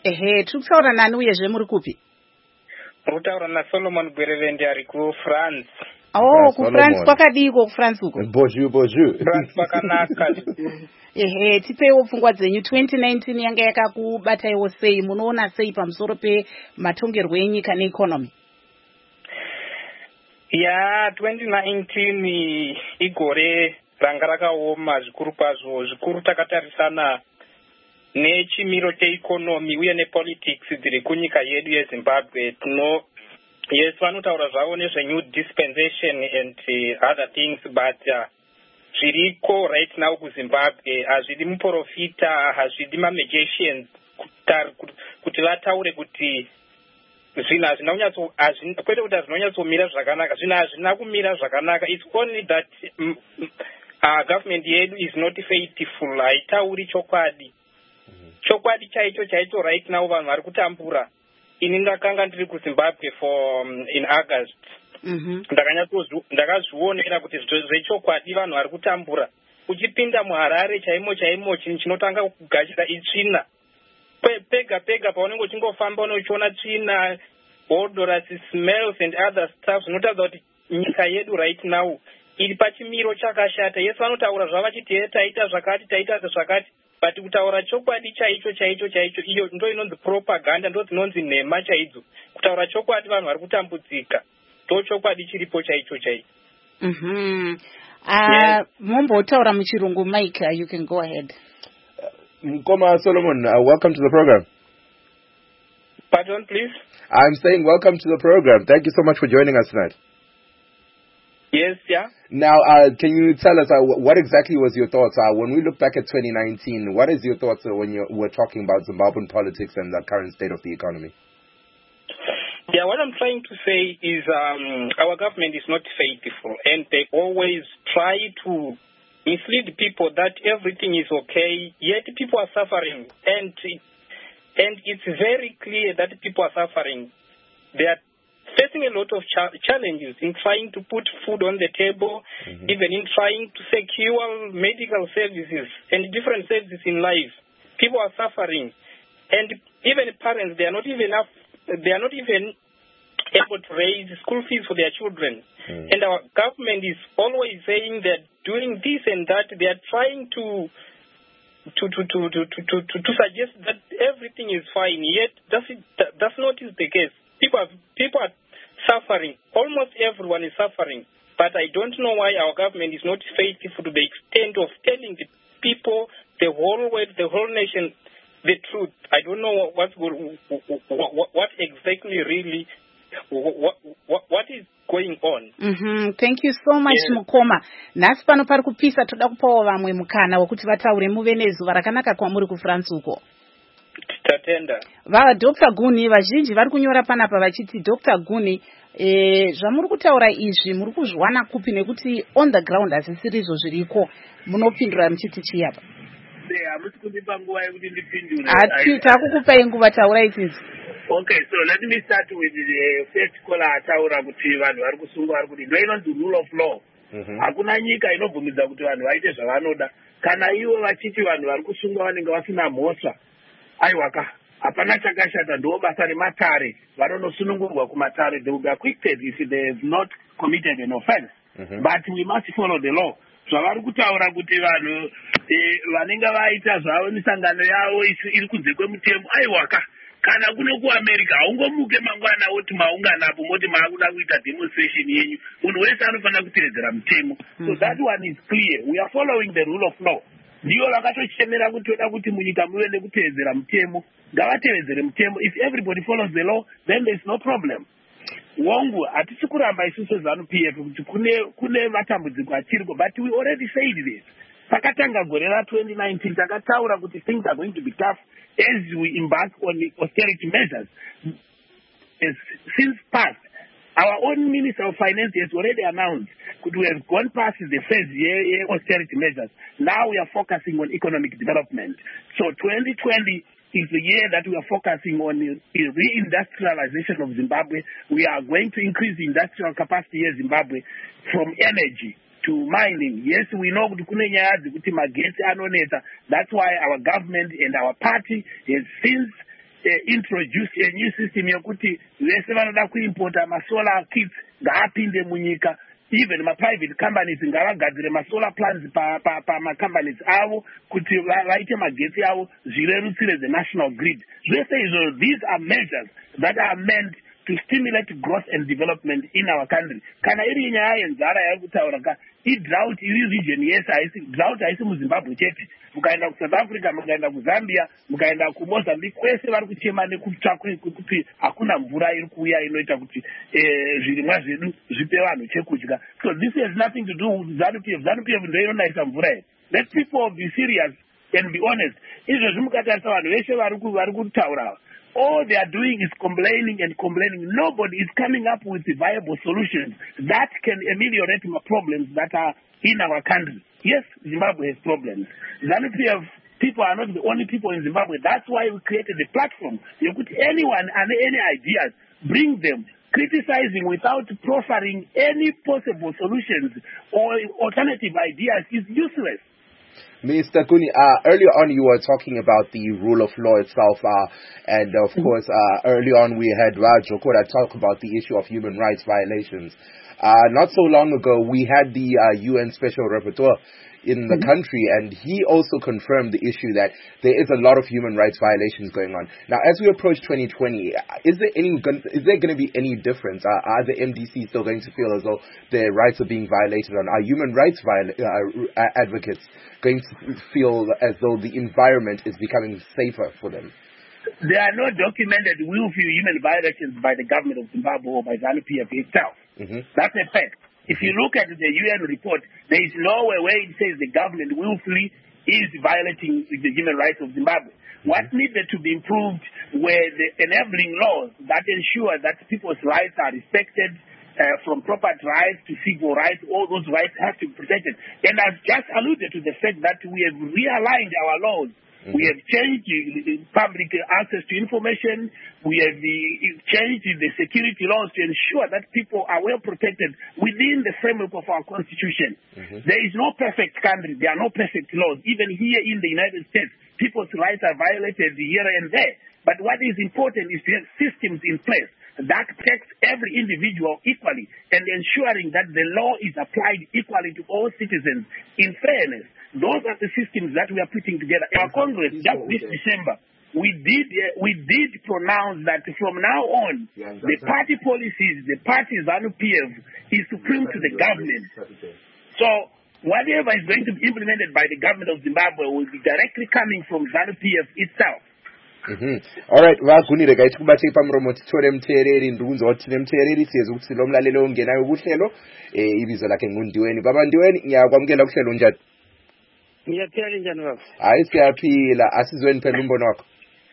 ehe tiri kutaura nani uyezve muri kupi? Rutaura naSolomon Gwerevendi ari kuFrance. Oh, kuFrance kwakadiko kuFrance uko? Bonjour, bonjour. France kwakanaka. Ehe, tipeiwo pfungwa dzenyu. twenty nineteen yanga yakakubataiwo sei? Munoona sei pamusoro pematongerwo enyika neeconomy? Ya, twenty nineteen igore ranga rakaoma zvikuru kwazvo. Zvikuru takatarisana nechimiro cheeconomy uye nepolitics dziri kunyika yedu yeZimbabwe. Tuno yes, vanotaura zvavo nezvenew dispensation and uh, other things, but uh, zviriko right now kuZimbabwe hazvidi muprofita, hazvidi mamagicians kuti vataure kuti zvinhu hazvina kunyatso kwete kuti hazvinonyatsomira zvakanaka. Zvinhu hazvina kumira zvakanaka. It's only that um, uh, government yedu is not faithful, haitauri chokwadi. Chokwadi chaicho chaicho right now vanhu vari kutambura. Ini ndakanga ndiri kuZimbabwe for um, in August. Mhm. Ndakazvionera kuti zvechokwadi vanhu vari kutambura. Uchipinda muHarare chaimo chaimo chinhu chinotanga kugashira itsvina. Pega pega paunenge uchingofamba unochiona tsvina, odorous smells and other stuff. Zvinotaridza kuti nyika yedu right now iri pachimiro chakashata. Yes, vanotaura zvavachiti taita zvakati taita zvakati. But kutaura chokwadi chaicho chaicho chaicho iyo ndo inonzi propaganda, ndo dzinonzi nhema chaidzo. Kutaura chokwadi vanhu vari kutambudzika. Ndo chokwadi chiripo chaicho chaicho. Mhm. Ah, mombotaura muchirungu. Mike, uh, you can go ahead. Mkoma Solomon, uh, welcome to the program. Pardon, please? I'm saying welcome to the program. Thank you so much for joining us tonight. Yes, yeah. Now, uh, can you tell us uh, what exactly was your thoughts? Uh, when we look back at twenty nineteen, what is your thoughts uh, when you were talking about Zimbabwean politics and the current state of the economy? Yeah, what I'm trying to say is um, our government is not faithful, and they always try to mislead people that everything is okay, yet people are suffering, and and it's very clear that people are suffering. They are facing a lot of cha- challenges in trying to put food on the table, mm-hmm. even in trying to secure medical services and different services in life. People are suffering, and even parents, they are not even enough, they are not even able to raise school fees for their children. Mm. And our government is always saying that doing this and that, they are trying to to to to to to, to, to, to suggest that everything is fine. Yet that's it, that, that's not is the case. People are, people are suffering. Almost everyone is suffering. But I don't know why our government is not faithful to the extent of telling the people, the whole world, the whole nation, the truth. I don't know what's what, what, what exactly really what, what, what is going on. Mm-hmm. Thank you so much, yes. Mukoma. Nhasi pano pari kupisa, toda kupawo vamwe mukana wekuti vataure muve nezuva rakanaka kwamuri kuFrance uko. Tatenda. Va Doctor Guni vazhinji vari kunyora panapa vachiti Doctor Guni eh zvamuri kutaura izvi muri kuzviwana kupi nekuti on the ground hazisiri izvo zviriko, munopindura muchiti chiyapa? Yeah, hamusi kundipa nguva yekuti ndipindure. Ati takukupai nguva, taurai izvi. Okay, so let me start with the first caller ataura kuti vanhu vari kusungwa vari kuti ndo inonzi rule of law. Hakuna nyika inobvumidza kuti vanhu vaite zvavanoda. Kana ivo vachiti vanhu vari kusungwa vanenge vasina mhosva, aiwaka hapana chakashata, ndo basa rematare vanonosunungurwa kumatare. They will be acquitted if they have not committed an offense. Mm-hmm. But we must follow the law. Zvavari kutaura kuti vanhu vanenge vaita zvavo misangano yavo iri kunze kwemutemo, aiwaka kana kuno kuAmerica haungomuke mangwana woti maunganapo moti maakuda kuita demonstration yenyu. Munhu wese anofanira kutevedzera mutemo. So that one is clear. We are following the rule of law. Ndiyo vakatochemera kuti toda kuti munyika muve nekutevedzera mutemo. Ngavatevedzere mutemo. If everybody follows the law, then there is no problem. Wongu hatisi kuramba isusu ZANU-P F kuti kune kune matambudziko achiriko, but we already said this. Pakatanga gore ra twenty nineteen takataura kuti things are going to be tough as we embark on the austerity measures. As since past, our own Minister of Finance has already announced that we have gone past the first year austerity measures. Now we are focusing on economic development. So twenty twenty is the year that we are focusing on the reindustrialization of Zimbabwe. We are going to increase the industrial capacity in Zimbabwe from energy to mining. Yes, we know that's why our government and our party has since uh, introduce a new system yokuti vese vanoda kuimporta masolar kits ngaapinde munyika. Even my private companies ngavagadzire masolar plants pamacompanies avo kuti vaite magetsi avo zvirerutsire the national grid. Zvese izvo, these are measures that are meant to stimulate growth and development in our country. Kana iri nyaya yenzara yakutaura ka i-drought iri region yes haisi drought haisi muZimbabwe chete. Mukaenda kuSouth Africa, mukaenda kuZambia, mukaenda kuMozambique, kwese vari kuchema nekutsvakwe kuti hakuna mvura iri kuuya inoita kuti zvirimwa zvedu zvipe vanhu chekudya. So this has nothing to do with ZANU-P F. ZANU-P F ndio inonaisa mvura here. Let people be serious and be honest. Izvo mukatarisa vanhu veshe vari kutaura. All they are doing is complaining and complaining. Nobody is coming up with viable solutions that can ameliorate the problems that are in our country. Yes, Zimbabwe has problems. ZANU-P F people are not the only people in Zimbabwe. That's why we created a platform. You could anyone and any ideas, bring them. Criticizing without proffering any possible solutions or alternative ideas is useless. Mister Kuni, uh, earlier on you were talking about the rule of law itself, uh, and of course, uh, early on we had Raj Okoda talk about the issue of human rights violations. Uh, not so long ago, we had the uh, U N Special Rapporteur in the country, and he also confirmed the issue that there is a lot of human rights violations going on. Now, as we approach twenty twenty, is there any is there going to be any difference? Uh, are the M D C still going to feel as though their rights are being violated? On are human rights viola- uh, advocates going to feel as though the environment is becoming safer for them? There are no documented willful human violations by the government of Zimbabwe or by ZANU-P F itself. Mm-hmm. That's a fact. If you look at the U N report, there is nowhere where it says the government willfully is violating the human rights of Zimbabwe. Mm-hmm. What needed to be improved were the enabling laws that ensure that people's rights are respected, uh, from property rights to civil rights. All those rights have to be protected. And I've just alluded to the fact that we have realigned our laws. Mm-hmm. We have changed the public access to information. We have the, changed the security laws to ensure that people are well protected within the framework of our constitution. Mm-hmm. There is no perfect country. There are no perfect laws. Even here in the United States, people's rights are violated here and there. But what is important is to have systems in place that protects every individual equally and ensuring that the law is applied equally to all citizens in fairness. Those are the systems that we are putting together. Our Congress, just this December, we did uh, we did pronounce that from now on, the party policies, the party ZANU-P F is supreme to the government. So whatever is going to be implemented by the government of Zimbabwe will be directly coming from ZANU-P F itself. Mm-hmm. Alright, vagunire gaiti kubate pamromo titore mteereri ndunzo tine mteereri siyezo kuti lomlalelo ongenayo kuhlelo eh ibizo lakhe ngundiweni baba ndiweni ngiyakwamukela kuhlelo njani Ngiyaphila njani baba hayi siyaphila asizweni phela umbono wakho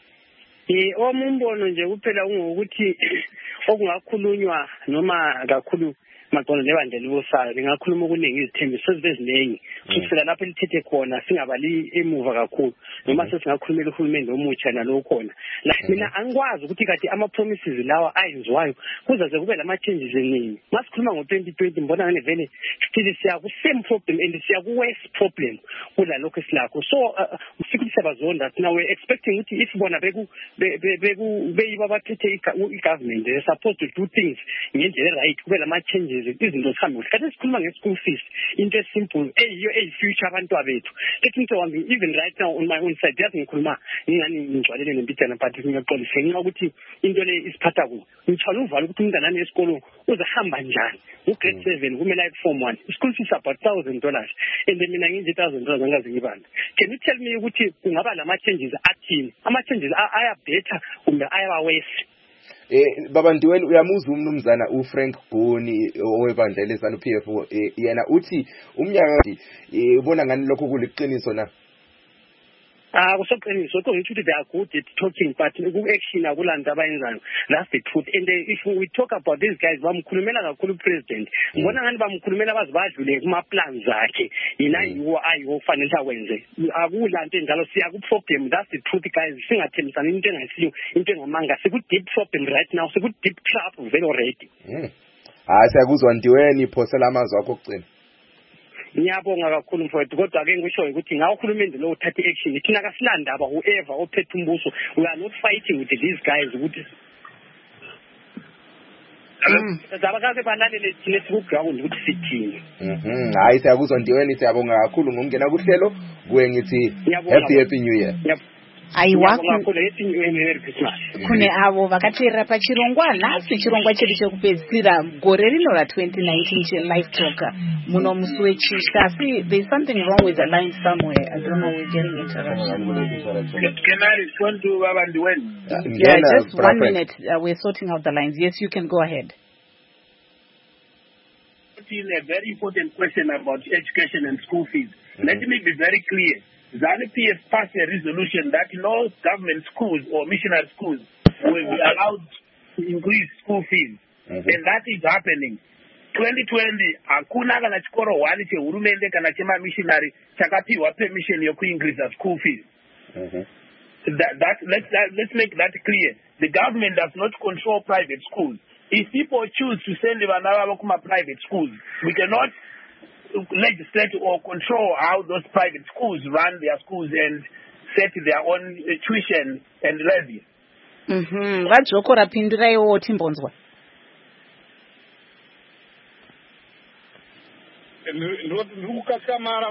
eh omumbono nje kuphela ungokuthi okungakhulunywa noma kakhulu maqondo lebandla libusayo lingakhuluma okuningi izithembiso eziningi kusukela lapho lithethe khona singabali emuva kakhulu noma sesingakhulumela uhulumeni omutsha nalo khona la mina angikwazi ukuthi kathi ama promises lawa ayenziwayo kuzaze kube lama changes eningi masikhuluma ngo twenty twenty mbona ngene vele still siya ku same problem and siya ku worse problem kula lokho esilakho so usikhulisa bazonda now we expecting ukuthi if bona beku beku beyiba bathethe i-government they supposed to do things ngendlela right kube lama changes izinto zihambe kahle sikhuluma nge-school fees into esimple eyiyo eyi-future abantu abethu ethi into wami even right now on my own side yazi ngikhuluma ngingani ngigcwalele nempithana but ngiyaxolisa ngenxa ukuthi into le isiphatha kuyo ngithwala uvalo ukuthi umntanami esikolo uzahamba njani ugrade seven kumele aye ku-form one i-school fees about thousand dollars and then mina nginje thousand dollars angazi ngibanda can you tell me ukuthi kungaba lama-changes athini ama-changes aya better kumbe ayaba worse Eh baba ndiweni uyamuzwa umnumzana uFrank Boni owebandla leZANU-P F yena uthi umnyaka ubona ngani lokho kuliqiniso na Ah kusoqiniso so ngithi they are good at talking but ku-action akulanda abayenzayo that's the truth and uh, if we talk about these guys bamkhulumela kakhulu president ngibona ngani bamkhulumela bazibadlule kuma plans zakhe yina yiwo ayiwo fanele akwenze akulanto enjalo siya ku problem that's the truth guys singathembisana into engayisiyo into engamanga siku deep problem right now siku deep trap very already ah siyakuzwa ndiweni phosela amazwi akho okucina ngiyabonga kakhulu mfowethu kodwa ke ngisho ukuthi ngawo uhulumende lo uthathe action thina kasilandaba whoever ophethe umbuso we are not fighting with these guys ukuthi zabakaze balalele thina sikuground ukuthi sithini mhm hayi siyakuzwa Ndiweni siyabonga kakhulu ngokungena kuhlelo kuwe ngithi happy happy new year aiwaku kune avo vakatera pachirongwa nhasi chirongwa chedu chekupedzisira gore rino ra twenty nineteen chelive talk muno musi wechisha asi there's something wrong with the line somewhere. I don't know, we're getting interruption. Can I respond to Baba Ndiweni? Uh, yeah, just one minute. Uh, we're sorting out the lines. Yes, you can go ahead. A very important question about education and school fees. Mm-hmm. Let me be very clear. ZANU-P F passed a resolution that no government schools or missionary schools will be allowed to increase school fees. Mm-hmm. And that is happening. twenty twenty, hakuna kana chikoro wani chehurumende kana chema missionary chakapiwa permission yokuincrease school fees. Mm-hmm. That, that, let's, that, let's make that clear. The government does not control private schools. If people choose to send them to private schools, we cannot legislate or control how those private schools run their schools and set their own tuition and levy. Mhm. Vadzoko rapinduraiwo Timbonzwa. Ndikukakamara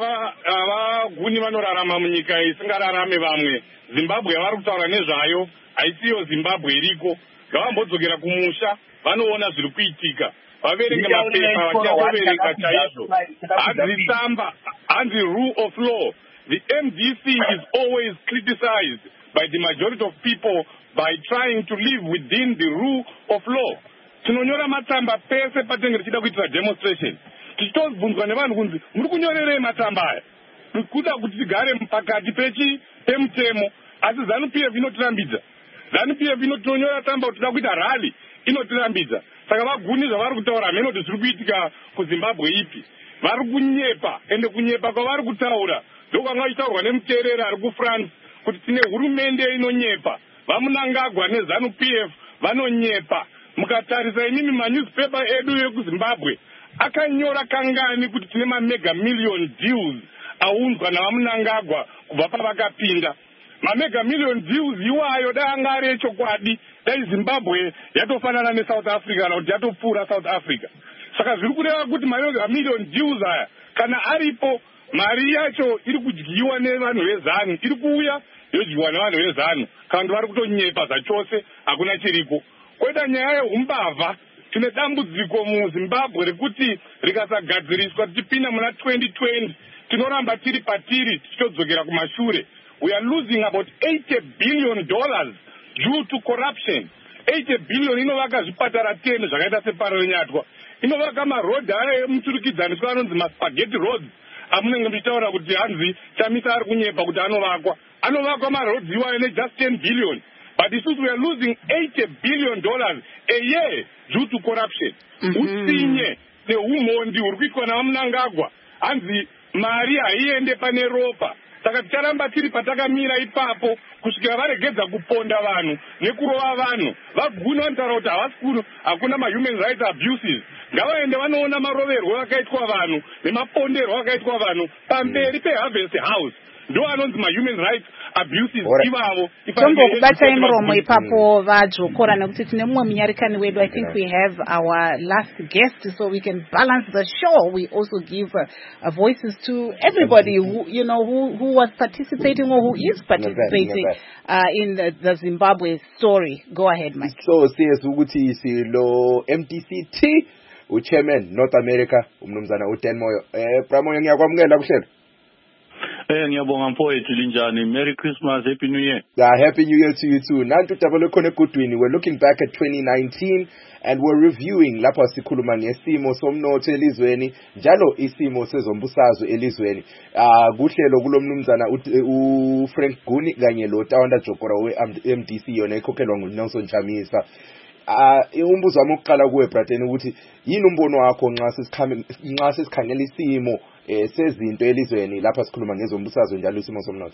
vaguni vanorarama munyika isingararame vamwe. Zimbabwe vari kutaura nezvayo haisiyo Zimbabwe iriko. Ngavambodzokera kumusha vanoona zviri kuitika. Vaverenge mapepa vachiaverenga chaizvo. Hanzi tsamba, hanzi rule of law. The M D C is always criticized by the majority of people by trying to live within the rule of law. Tinonyora matsamba pese patinenge tichida kuitira demonstration. Tichitobvunzwa nevanhu kunzi muri kunyorerei matsamba aya? Kuda kuti tigare pakati pechi pemutemo. Asi ZANU-P F inotirambidza. ZANU-P F inotinonyora tsamba kuti tida kuita rally inotirambidza. Saka vaguni zvavari kutaura hamene kuti zviri kuitika kuZimbabwe ipi. Vari kunyepa, ende kunyepa kwavari kutaura ndokwanga ichitaurwa nemuteereri ari kuFrance kuti tine hurumende inonyepa. Vamunangagwa neZANU-P F vanonyepa. Mukatarisa imimi manewspaper edu ekuZimbabwe akanyora kangani kuti tine mamega million deals aunzwa navamunangagwa kubva pavakapinda. Mamega million deals iwayo dai anga ari echokwadi, dai Zimbabwe yatofanana neSouth Africa kana kuti yatopfuura South Africa. Saka zviri kureva kuti mamega million deals aya kana aripo mari yacho iri kudyiwa nevanhu vezanu, iri kuuya yodyiwa nevanhu vezanu kana kuti vari kutonyepa zvachose hakuna chiriko. Koita nyaya yeumbavha, tine dambudziko muZimbabwe rekuti rikasagadziriswa tichipinda muna twenty twenty tinoramba tiri patiri tichitodzokera kumashure. We are losing about eighty billion dollars due to corruption. eighty billion inovaka zvipatara ten zvakaita seParonyatwa. Inovaka marodhi aya emuturikidzaniswa anonzi maspaghetti roads. Amunenge muchitaura kuti hanzi Chamisa ari kunyepa kuti anovakwa. Anovakwa marodhi iwayo ne just ten billion. But this is we are losing eighty billion dollars a year due to corruption. Utsinye neumhondi huri kuitwa navamunangagwa. Hanzi mari haiende pane ropa. Saka ticharamba tiri patakamira ipapo kusvikira varegedza kuponda vanhu nekurova vanhu. Vaguna vanotaura kuti havasi kuno hakuna ma-human rights abuses. Ngavaende vanoona maroverwo akaitwa vanhu nemaponderwo akaitwa vanhu pamberi peHarvest House. Ndo anonzi ma-human rights abuses ivavo. Tombo kubatai muromo ipapo vadzokora nekuti tine mumwe munyarikani wedu. I think we have our last guest so we can balance the show. We also give uh, uh, voices to everybody who, you know, who, who was participating or who is participating uh, in the, the Zimbabwe story. Go ahead, Mike. So, siyes ukuthi silo M D C T, uchairman North America, umnumzana uTen Moyo. Eh, Pramoyo ngiyakwamukela kuhlelo. Eh ngiyabonga mfowethu linjani. Merry Christmas, Happy New Year. Yeah, Happy New Year to you too. Nantu tabalo khona kudwini. We're looking back at twenty nineteen and we're reviewing lapha sikhuluma ngesimo somnotho elizweni njalo isimo sezombusazwe elizweni. Ah kuhlelo kulomnumzana uFrank Guni kanye lo Tawanda Jokora we-M D C yona ekhokhelwa nguNelson Chamisa. Ah umbuzo wami oqala kuwe Brateni ukuthi yini umbono wakho nxa sesikhame nxa sesikhangela isimo eh sezinto elizweni lapha sikhuluma ngezombusazwe njalo isimo somnotho?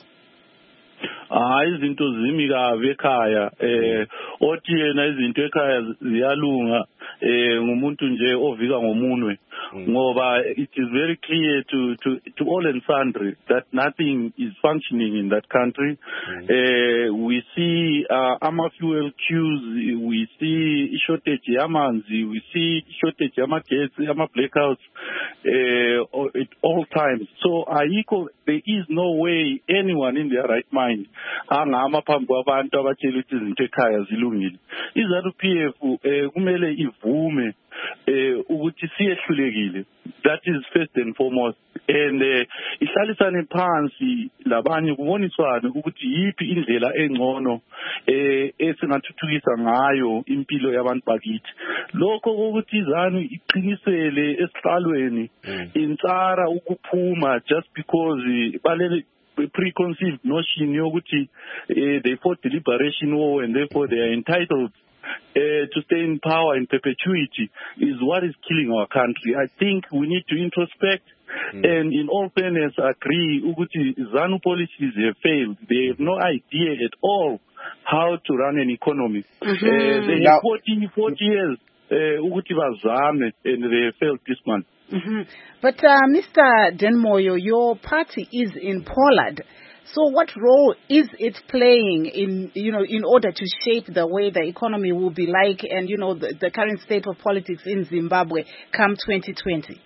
Ah izinto zimi kabe ekhaya eh othi yena izinto ekhaya ziyalunga eh ngumuntu nje ovika ngomunwe Mm. Ngoba it is very clear to, to, to all and sundry that nothing is functioning in that country. Mm. Uh, we see uh, ama fuel queues, we see shortage yamanzi, we see shortage yamagesi, ama blackouts uh, at all times. So ayikho, there is no way anyone in their right mind angama phambi kwabantu abatshela ukuthi izinto ekhaya zilungile. iZANU-P F eh kumele ivume eh ukuthi siyehlulekile. That is first and foremost. And eh ihlalisane phansi labanye kuboniswane ukuthi yipi indlela engcono eh esingathuthukisa ngayo impilo yabantu bakithi. Lokho ukuthi iZANU iqinisele esihlalweni insara ukuphuma just because balele preconceived notion yokuthi uh, they fought the liberation war and therefore they are entitled uh, to stay in power in perpetuity is what is killing our country. I think we need to introspect mm. and in all fairness agree ukuthi ZANU policies have failed. They have no idea at all how to run an economy. Mm-hmm. Uh, they have forty, forty years ukuthi bazame and they have failed this month. Mm-hmm. But uh, Mister Denmoyo, your party is in Pollard. So what role is it playing in, you know, in order to shape the way the economy will be like and, you know, the, the current state of politics in Zimbabwe come twenty twenty?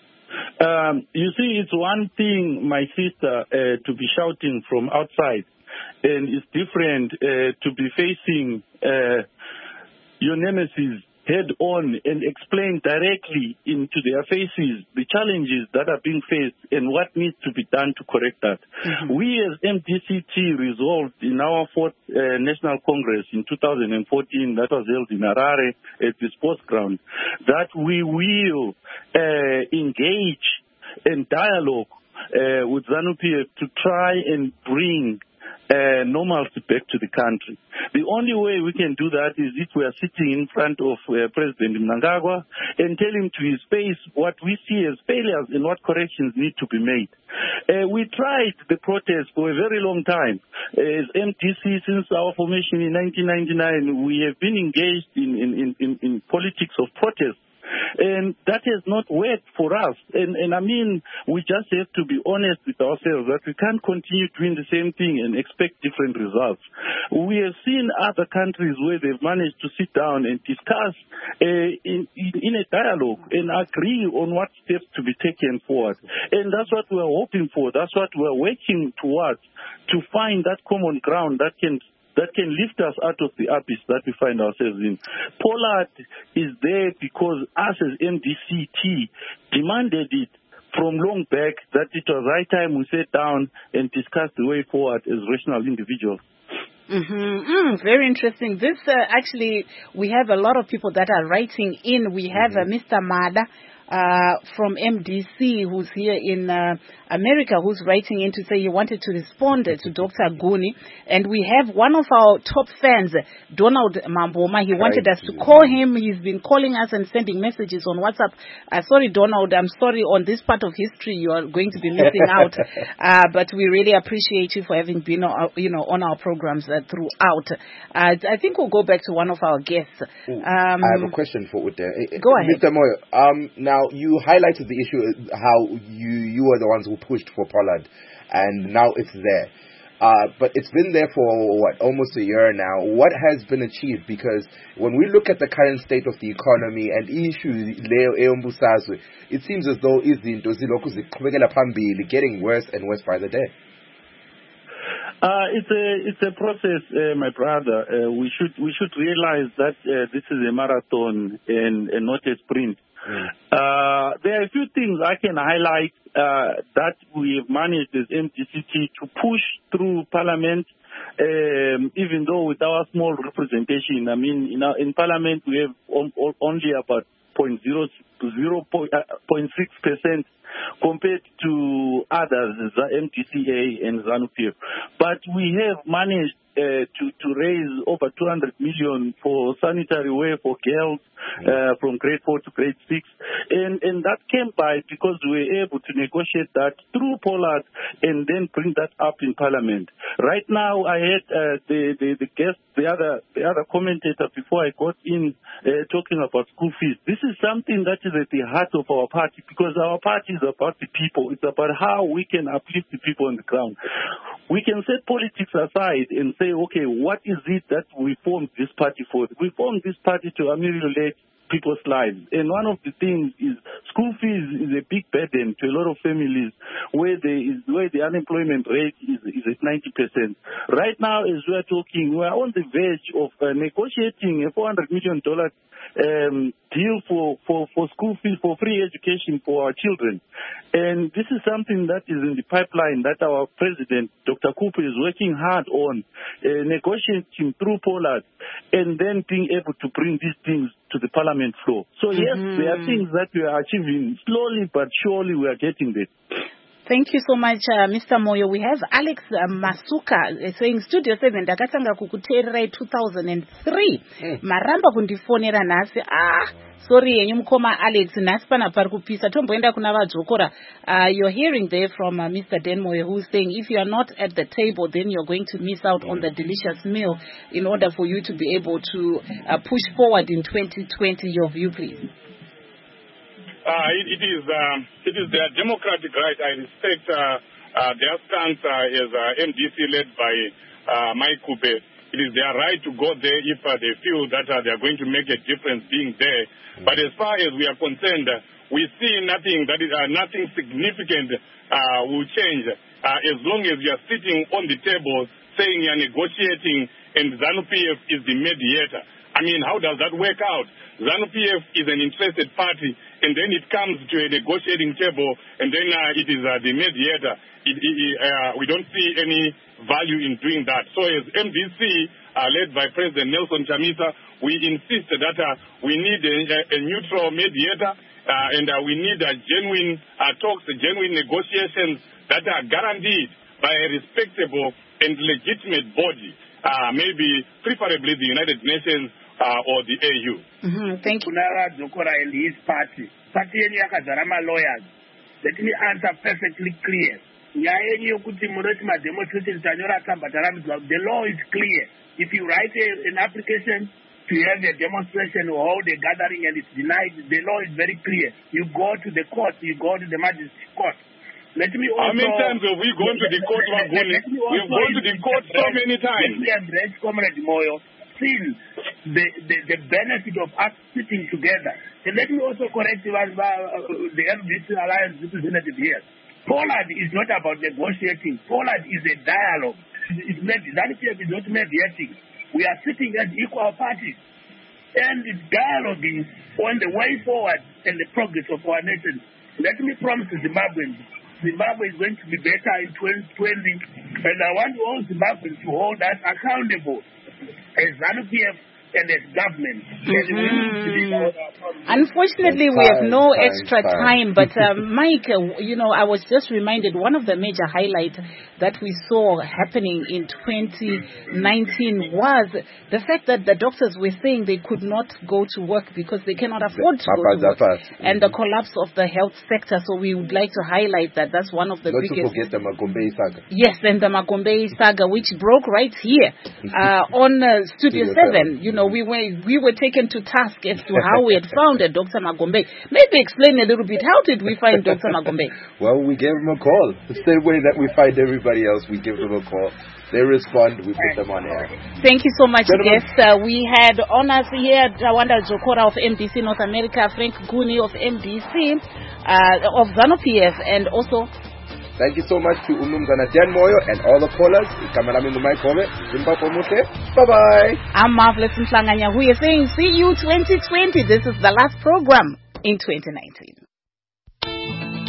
Um, you see, it's one thing, my sister, uh, to be shouting from outside, and it's different uh, to be facing uh, your nemesis head on and explain directly into their faces the challenges that are being faced and what needs to be done to correct that. Mm-hmm. We as M D C T resolved in our fourth uh, National Congress in two thousand fourteen that was held in Harare at the sports ground that we will uh, engage in dialogue uh, with ZANU-P F to try and bring Uh, normalcy back to the country. The only way we can do that is if we are sitting in front of uh, President Mnangagwa and tell him to his face what we see as failures and what corrections need to be made. Uh, we tried the protest for a very long time. As M D C, since our formation in nineteen ninety-nine, we have been engaged in, in, in, in, in politics of protest. And that has not worked for us. And, and I mean, we just have to be honest with ourselves that we can't continue doing the same thing and expect different results. We have seen other countries where they've managed to sit down and discuss uh, in, in, in a dialogue and agree on what steps to be taken forward. And that's what we're hoping for. That's what we're working towards, to find that common ground that can that can lift us out of the abyss that we find ourselves in. Pollard is there because us as M D C T demanded it from long back that it was right time we sat down and discussed the way forward as rational individuals. Mm-hmm. Mm, very interesting. This uh, actually, we have a lot of people that are writing in. We have mm-hmm. uh, Mister Mada uh, from M D C who's here in uh, America, who's writing in to say he wanted to respond to Doctor Guni. And we have one of our top fans, Donald Mamboma. He wanted us to call him. He's been calling us and sending messages on WhatsApp. Uh, sorry, Donald, I'm sorry, on this part of history you are going to be missing out. Uh, but we really appreciate you for having been uh, you know, on our programs uh, throughout. Uh, I think we'll go back to one of our guests. Um, I have a question for Ude. Go ahead. Mister Moyo, um, now you highlighted the issue, how you, you were the ones who pushed for Pollard, and now it's there. Uh, but it's been there for, what, almost a year now. What has been achieved? Because when we look at the current state of the economy and issues, it seems as though izinto zilokhu ziqhubekela phambili, getting worse and worse by the day. Uh, it's a it's a process, uh, my brother. Uh, we should we should realize that uh, this is a marathon and, and not a sprint. Mm. Uh, there are a few things I can highlight uh, that we have managed as M D C T to push through Parliament, um, even though with our small representation. I mean, in, our, in Parliament we have on, on, only about zero point six percent compared to others, the M T C A and ZANU-P F. But we have managed uh, to, to raise over two hundred million for sanitary wear for girls uh, from grade four to grade six. And, and that came by because we were able to negotiate that through Pollard and then bring that up in Parliament. Right now, I had uh, the, the, the guest, the other, the other commentator before I got in uh, talking about school fees. This is something that is at the heart of our party because our party is about the people. It's about how we can uplift the people on the ground. We can set politics aside and say, okay, what is it that we formed this party for? We formed this party to ameliorate people's lives. And one of the things is school fees is a big burden to a lot of families where there is where the unemployment rate is, is at ninety percent. Right now, as we are talking, we are on the verge of uh, negotiating a four hundred million dollars um, deal for, for, for school fees, for free education for our children. And this is something that is in the pipeline that our president, Doctor Cooper, is working hard on, uh, negotiating through Pollard and then being able to bring these things to the parliament floor. So yes, mm-hmm. there are things that we are achieving. Slowly but surely we are getting there. Thank you so much, uh, Mister Moyo. We have Alex uh, Masuka uh, saying Studio seven ndakatanga kukuteerera two thousand three. Mm. Maramba kundifonera nasi. Ah, sorry yenyu mukoma Alex nasi pana pari kupisa tomboenda kuna vadzokora. Uh, you're hearing there from uh, Mister Den Moyo who's saying if you are not at the table then you're going to miss out on the delicious meal in order for you to be able to uh, push forward in twenty twenty. Your view, please. Uh, it, it is uh, it is their democratic right. I respect uh, uh, their stance uh, as uh, M D C led by uh, Mike Coupe. It is their right to go there if uh, they feel that uh, they are going to make a difference being there. Mm-hmm. But as far as we are concerned, uh, we see nothing that is uh, nothing significant uh, will change uh, as long as you are sitting on the table saying you are negotiating and ZANU-P F is the mediator. I mean, how does that work out? ZANU-P F is an interested party, and then it comes to a negotiating table, and then uh, it is uh, the mediator. It, it, uh, we don't see any value in doing that. So as M D C, uh, led by President Nelson Chamisa, we insist that uh, we need a, a neutral mediator, uh, and uh, we need uh, genuine uh, talks, genuine negotiations that are guaranteed by a respectable and legitimate body, uh, maybe preferably the United Nations, Uh, or the A U. Mm-hmm. Thank you. Kunara Dzokora and his party. Party yeni yakazarama lawyers. Let me answer perfectly clear. Nyayeni yokuti munoti mademonstrators tanyora tsamba tarambidzwa. The law is clear. If you write a, an application to have a demonstration or hold a gathering and it's denied, the law is very clear. You go to the court, you go to the magistrate court. Let me also, how many times have we gone to the court? We've gone to the court so many times. Let me embrace Comrade Moyo. Still, the, the, the benefit of us sitting together. And let me also correct uh, the M D C Alliance representative here. Pollard is not about negotiating. Pollard is a dialogue. It's med- ZANU-P F is not mediating. We are sitting as equal parties. And it's dialoguing on the way forward and the progress of our nation. Let me promise Zimbabweans, Zimbabwe is going to be better in twenty twenty. And I want all Zimbabweans to hold us accountable as ZANU-P F and as government. Mm-hmm. Unfortunately, we have no time, extra time, time. But uh, Mike, uh, you know, I was just reminded one of the major highlights that we saw happening in twenty nineteen was the fact that the doctors were saying they could not go to work because they cannot afford to go to work, mm-hmm. and the collapse of the health sector. So we would like to highlight that. That's one of the not biggest. Not to forget the Magombe saga. Yes, and the Magombe saga, which broke right here uh, on uh, Studio seven. You know, we were we were taken to task as to how we had founded Doctor Magombe. Maybe explain a little bit. How did we find Doctor Magombe? Well, we gave him a call. The same way that we find everybody else, we give them a call. They respond, we put them on air. Thank you so much, guests. Uh, we had on us here Tawanda Dzokora of M D C North America, Frank Guni of M D C, uh, of ZANU-P F, and also... Thank you so much to Umnumzana Den Moyo and all the callers. Bye-bye. I'm Marvelous Mhlanganya, who is saying, see you twenty twenty. This is the last program in twenty nineteen.